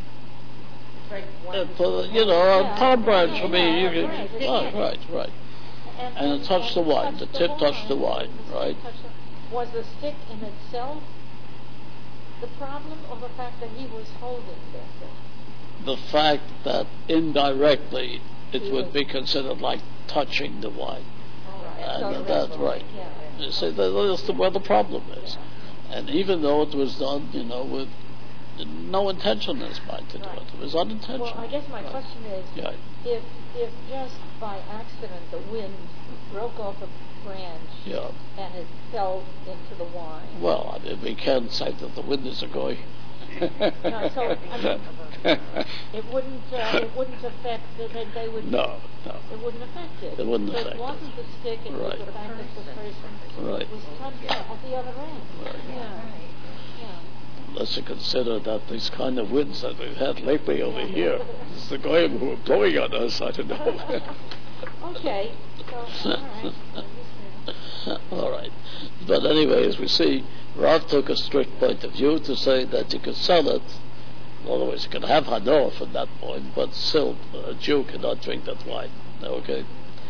Uh, for, you know, Yeah. a palm branch, I mean, Yeah, you right, can, right. right, right, right. And, And it touched the wine. The tip touched the wine, The stick right? touched the- Was the stick in itself the problem, or the fact that he was holding that thing? The fact that indirectly it He would was- be considered like touching the wine. All right. And So that's right. Yeah. You see, that- that's the, where the problem is. And even though it was done, you know, with no intention in his mind to do Right. it, it was unintentional. Well, I guess my Right. question is, Yeah. if if just by accident the wind broke off a branch Yeah. and it fell into the wine. Well, I mean, we can't say that the wind is a goy. No, so, I mean, it wouldn't uh, it wouldn't affect that they, they would no, no. it wouldn't affect it. It wouldn't so affect it it. wasn't the stick, it Right. was the fact that the person Right. was touched at the other end. Right. Yeah. Yeah. Let's consider that these kind of winds that we've had lately over here, it's the goyim who are blowing on us, I don't know. Okay. So, all right. All right. But anyway, as we see, Rav took a strict point of view to say that you could sell it. In other words, you can have Hanor from that point, but still a Jew cannot drink that wine. Okay?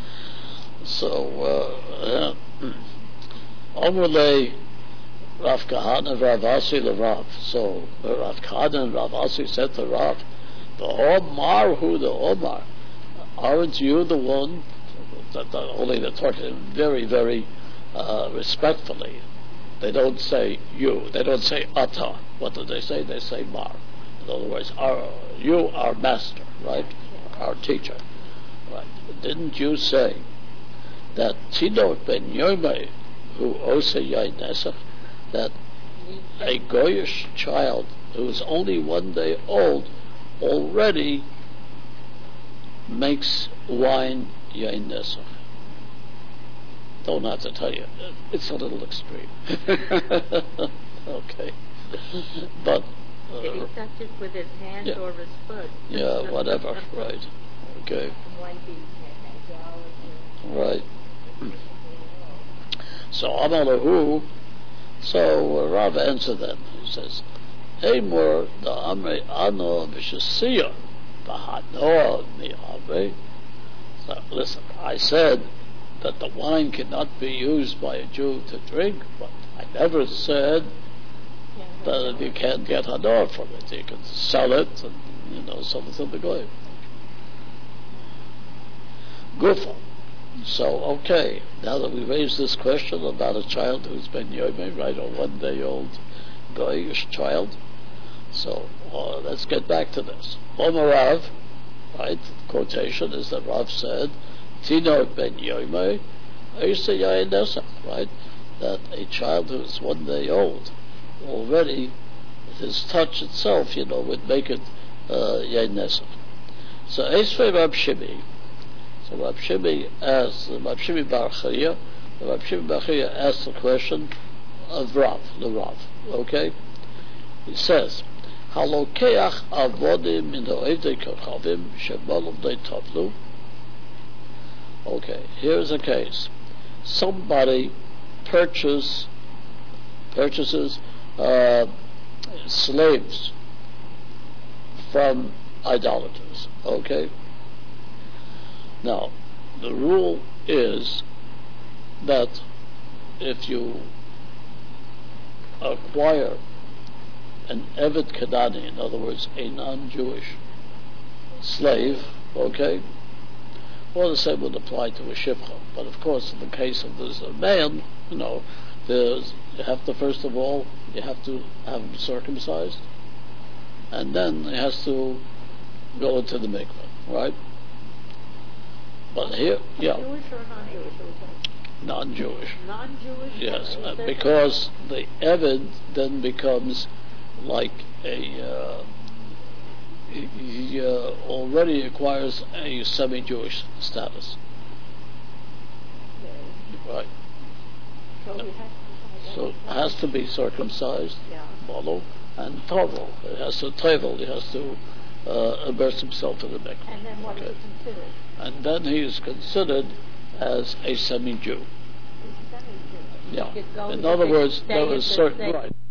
So, Omrulei Rav Kahana Rav Asi the Rav. So, Rav Kahana and Rav Asi said to Rav, the Omar who the Omar, aren't you the one that, that only they're talking very, very uh, respectfully. They don't say you. They don't say ata. What do they say? They say mar. In other words, our, you, our master, right? Our teacher, right? Didn't you say that Tidot ben Yomei, who ose yain nesach, that a goyish child who is only one day old already makes wine yain nesach? Don't have to tell you. It's a little extreme. Okay. But... Uh, Did he touch it with his hand yeah. or his foot? yeah, whatever, right. Okay. Right. So Amalahu, so Rav answered them. He says, Amor the Amre Ano Vishasiya Bahanoa Miave. So listen, I said that the wine cannot be used by a Jew to drink, but I never said that you can't get hanor from it. You can sell it and, you know, sell it to the goy. Gufa. So, okay, now that we raised this question about a child who's been Yomei, right, a one-day-old goyish child, so uh, let's get back to this. Omer Rav, right, quotation is that Rav said, Tino ben Yomei, Eisa Yain Nesach, right, that a child who is one day old, already, his touch itself, you know, would make it uh, Yain Nesach. So, Esrei Rab Shimi, so Rab Shimi asked, Rab Shimi Bar Chaya, Rab Shimi Bar Chaya asked the question of Rav, the Rav, okay? He says, Halokeach avodim min ha'evdei kochavim shemalom dei tavlu. Okay, here's a case. Somebody purchase, purchases uh, slaves from idolaters, okay? Now, the rule is that if you acquire an Eved Kadani, in other words, a non-Jewish slave, okay, well, the same would apply to a Shivcha. But of course, in the case of this a man, you know, there's, you have to, first of all, you have to have him circumcised, and then he has to go into the mikveh, right? But here, yeah. Jewish or non-Jewish? Non-Jewish. Non-Jewish? Yes, uh, because the Eved then becomes like a, uh, he, he uh, already acquires a semi-Jewish status. Okay. Right. So Yeah. he has to So it has to be circumcised, Yeah. bolo, and tovel. It has to tovel. He has to uh, immerse himself in the mikveh. And then what Okay. is considered? And then he is considered as a semi-Jew. Is semi-Jewish. Yeah. could go In to other the words, state there of is the certain state. right.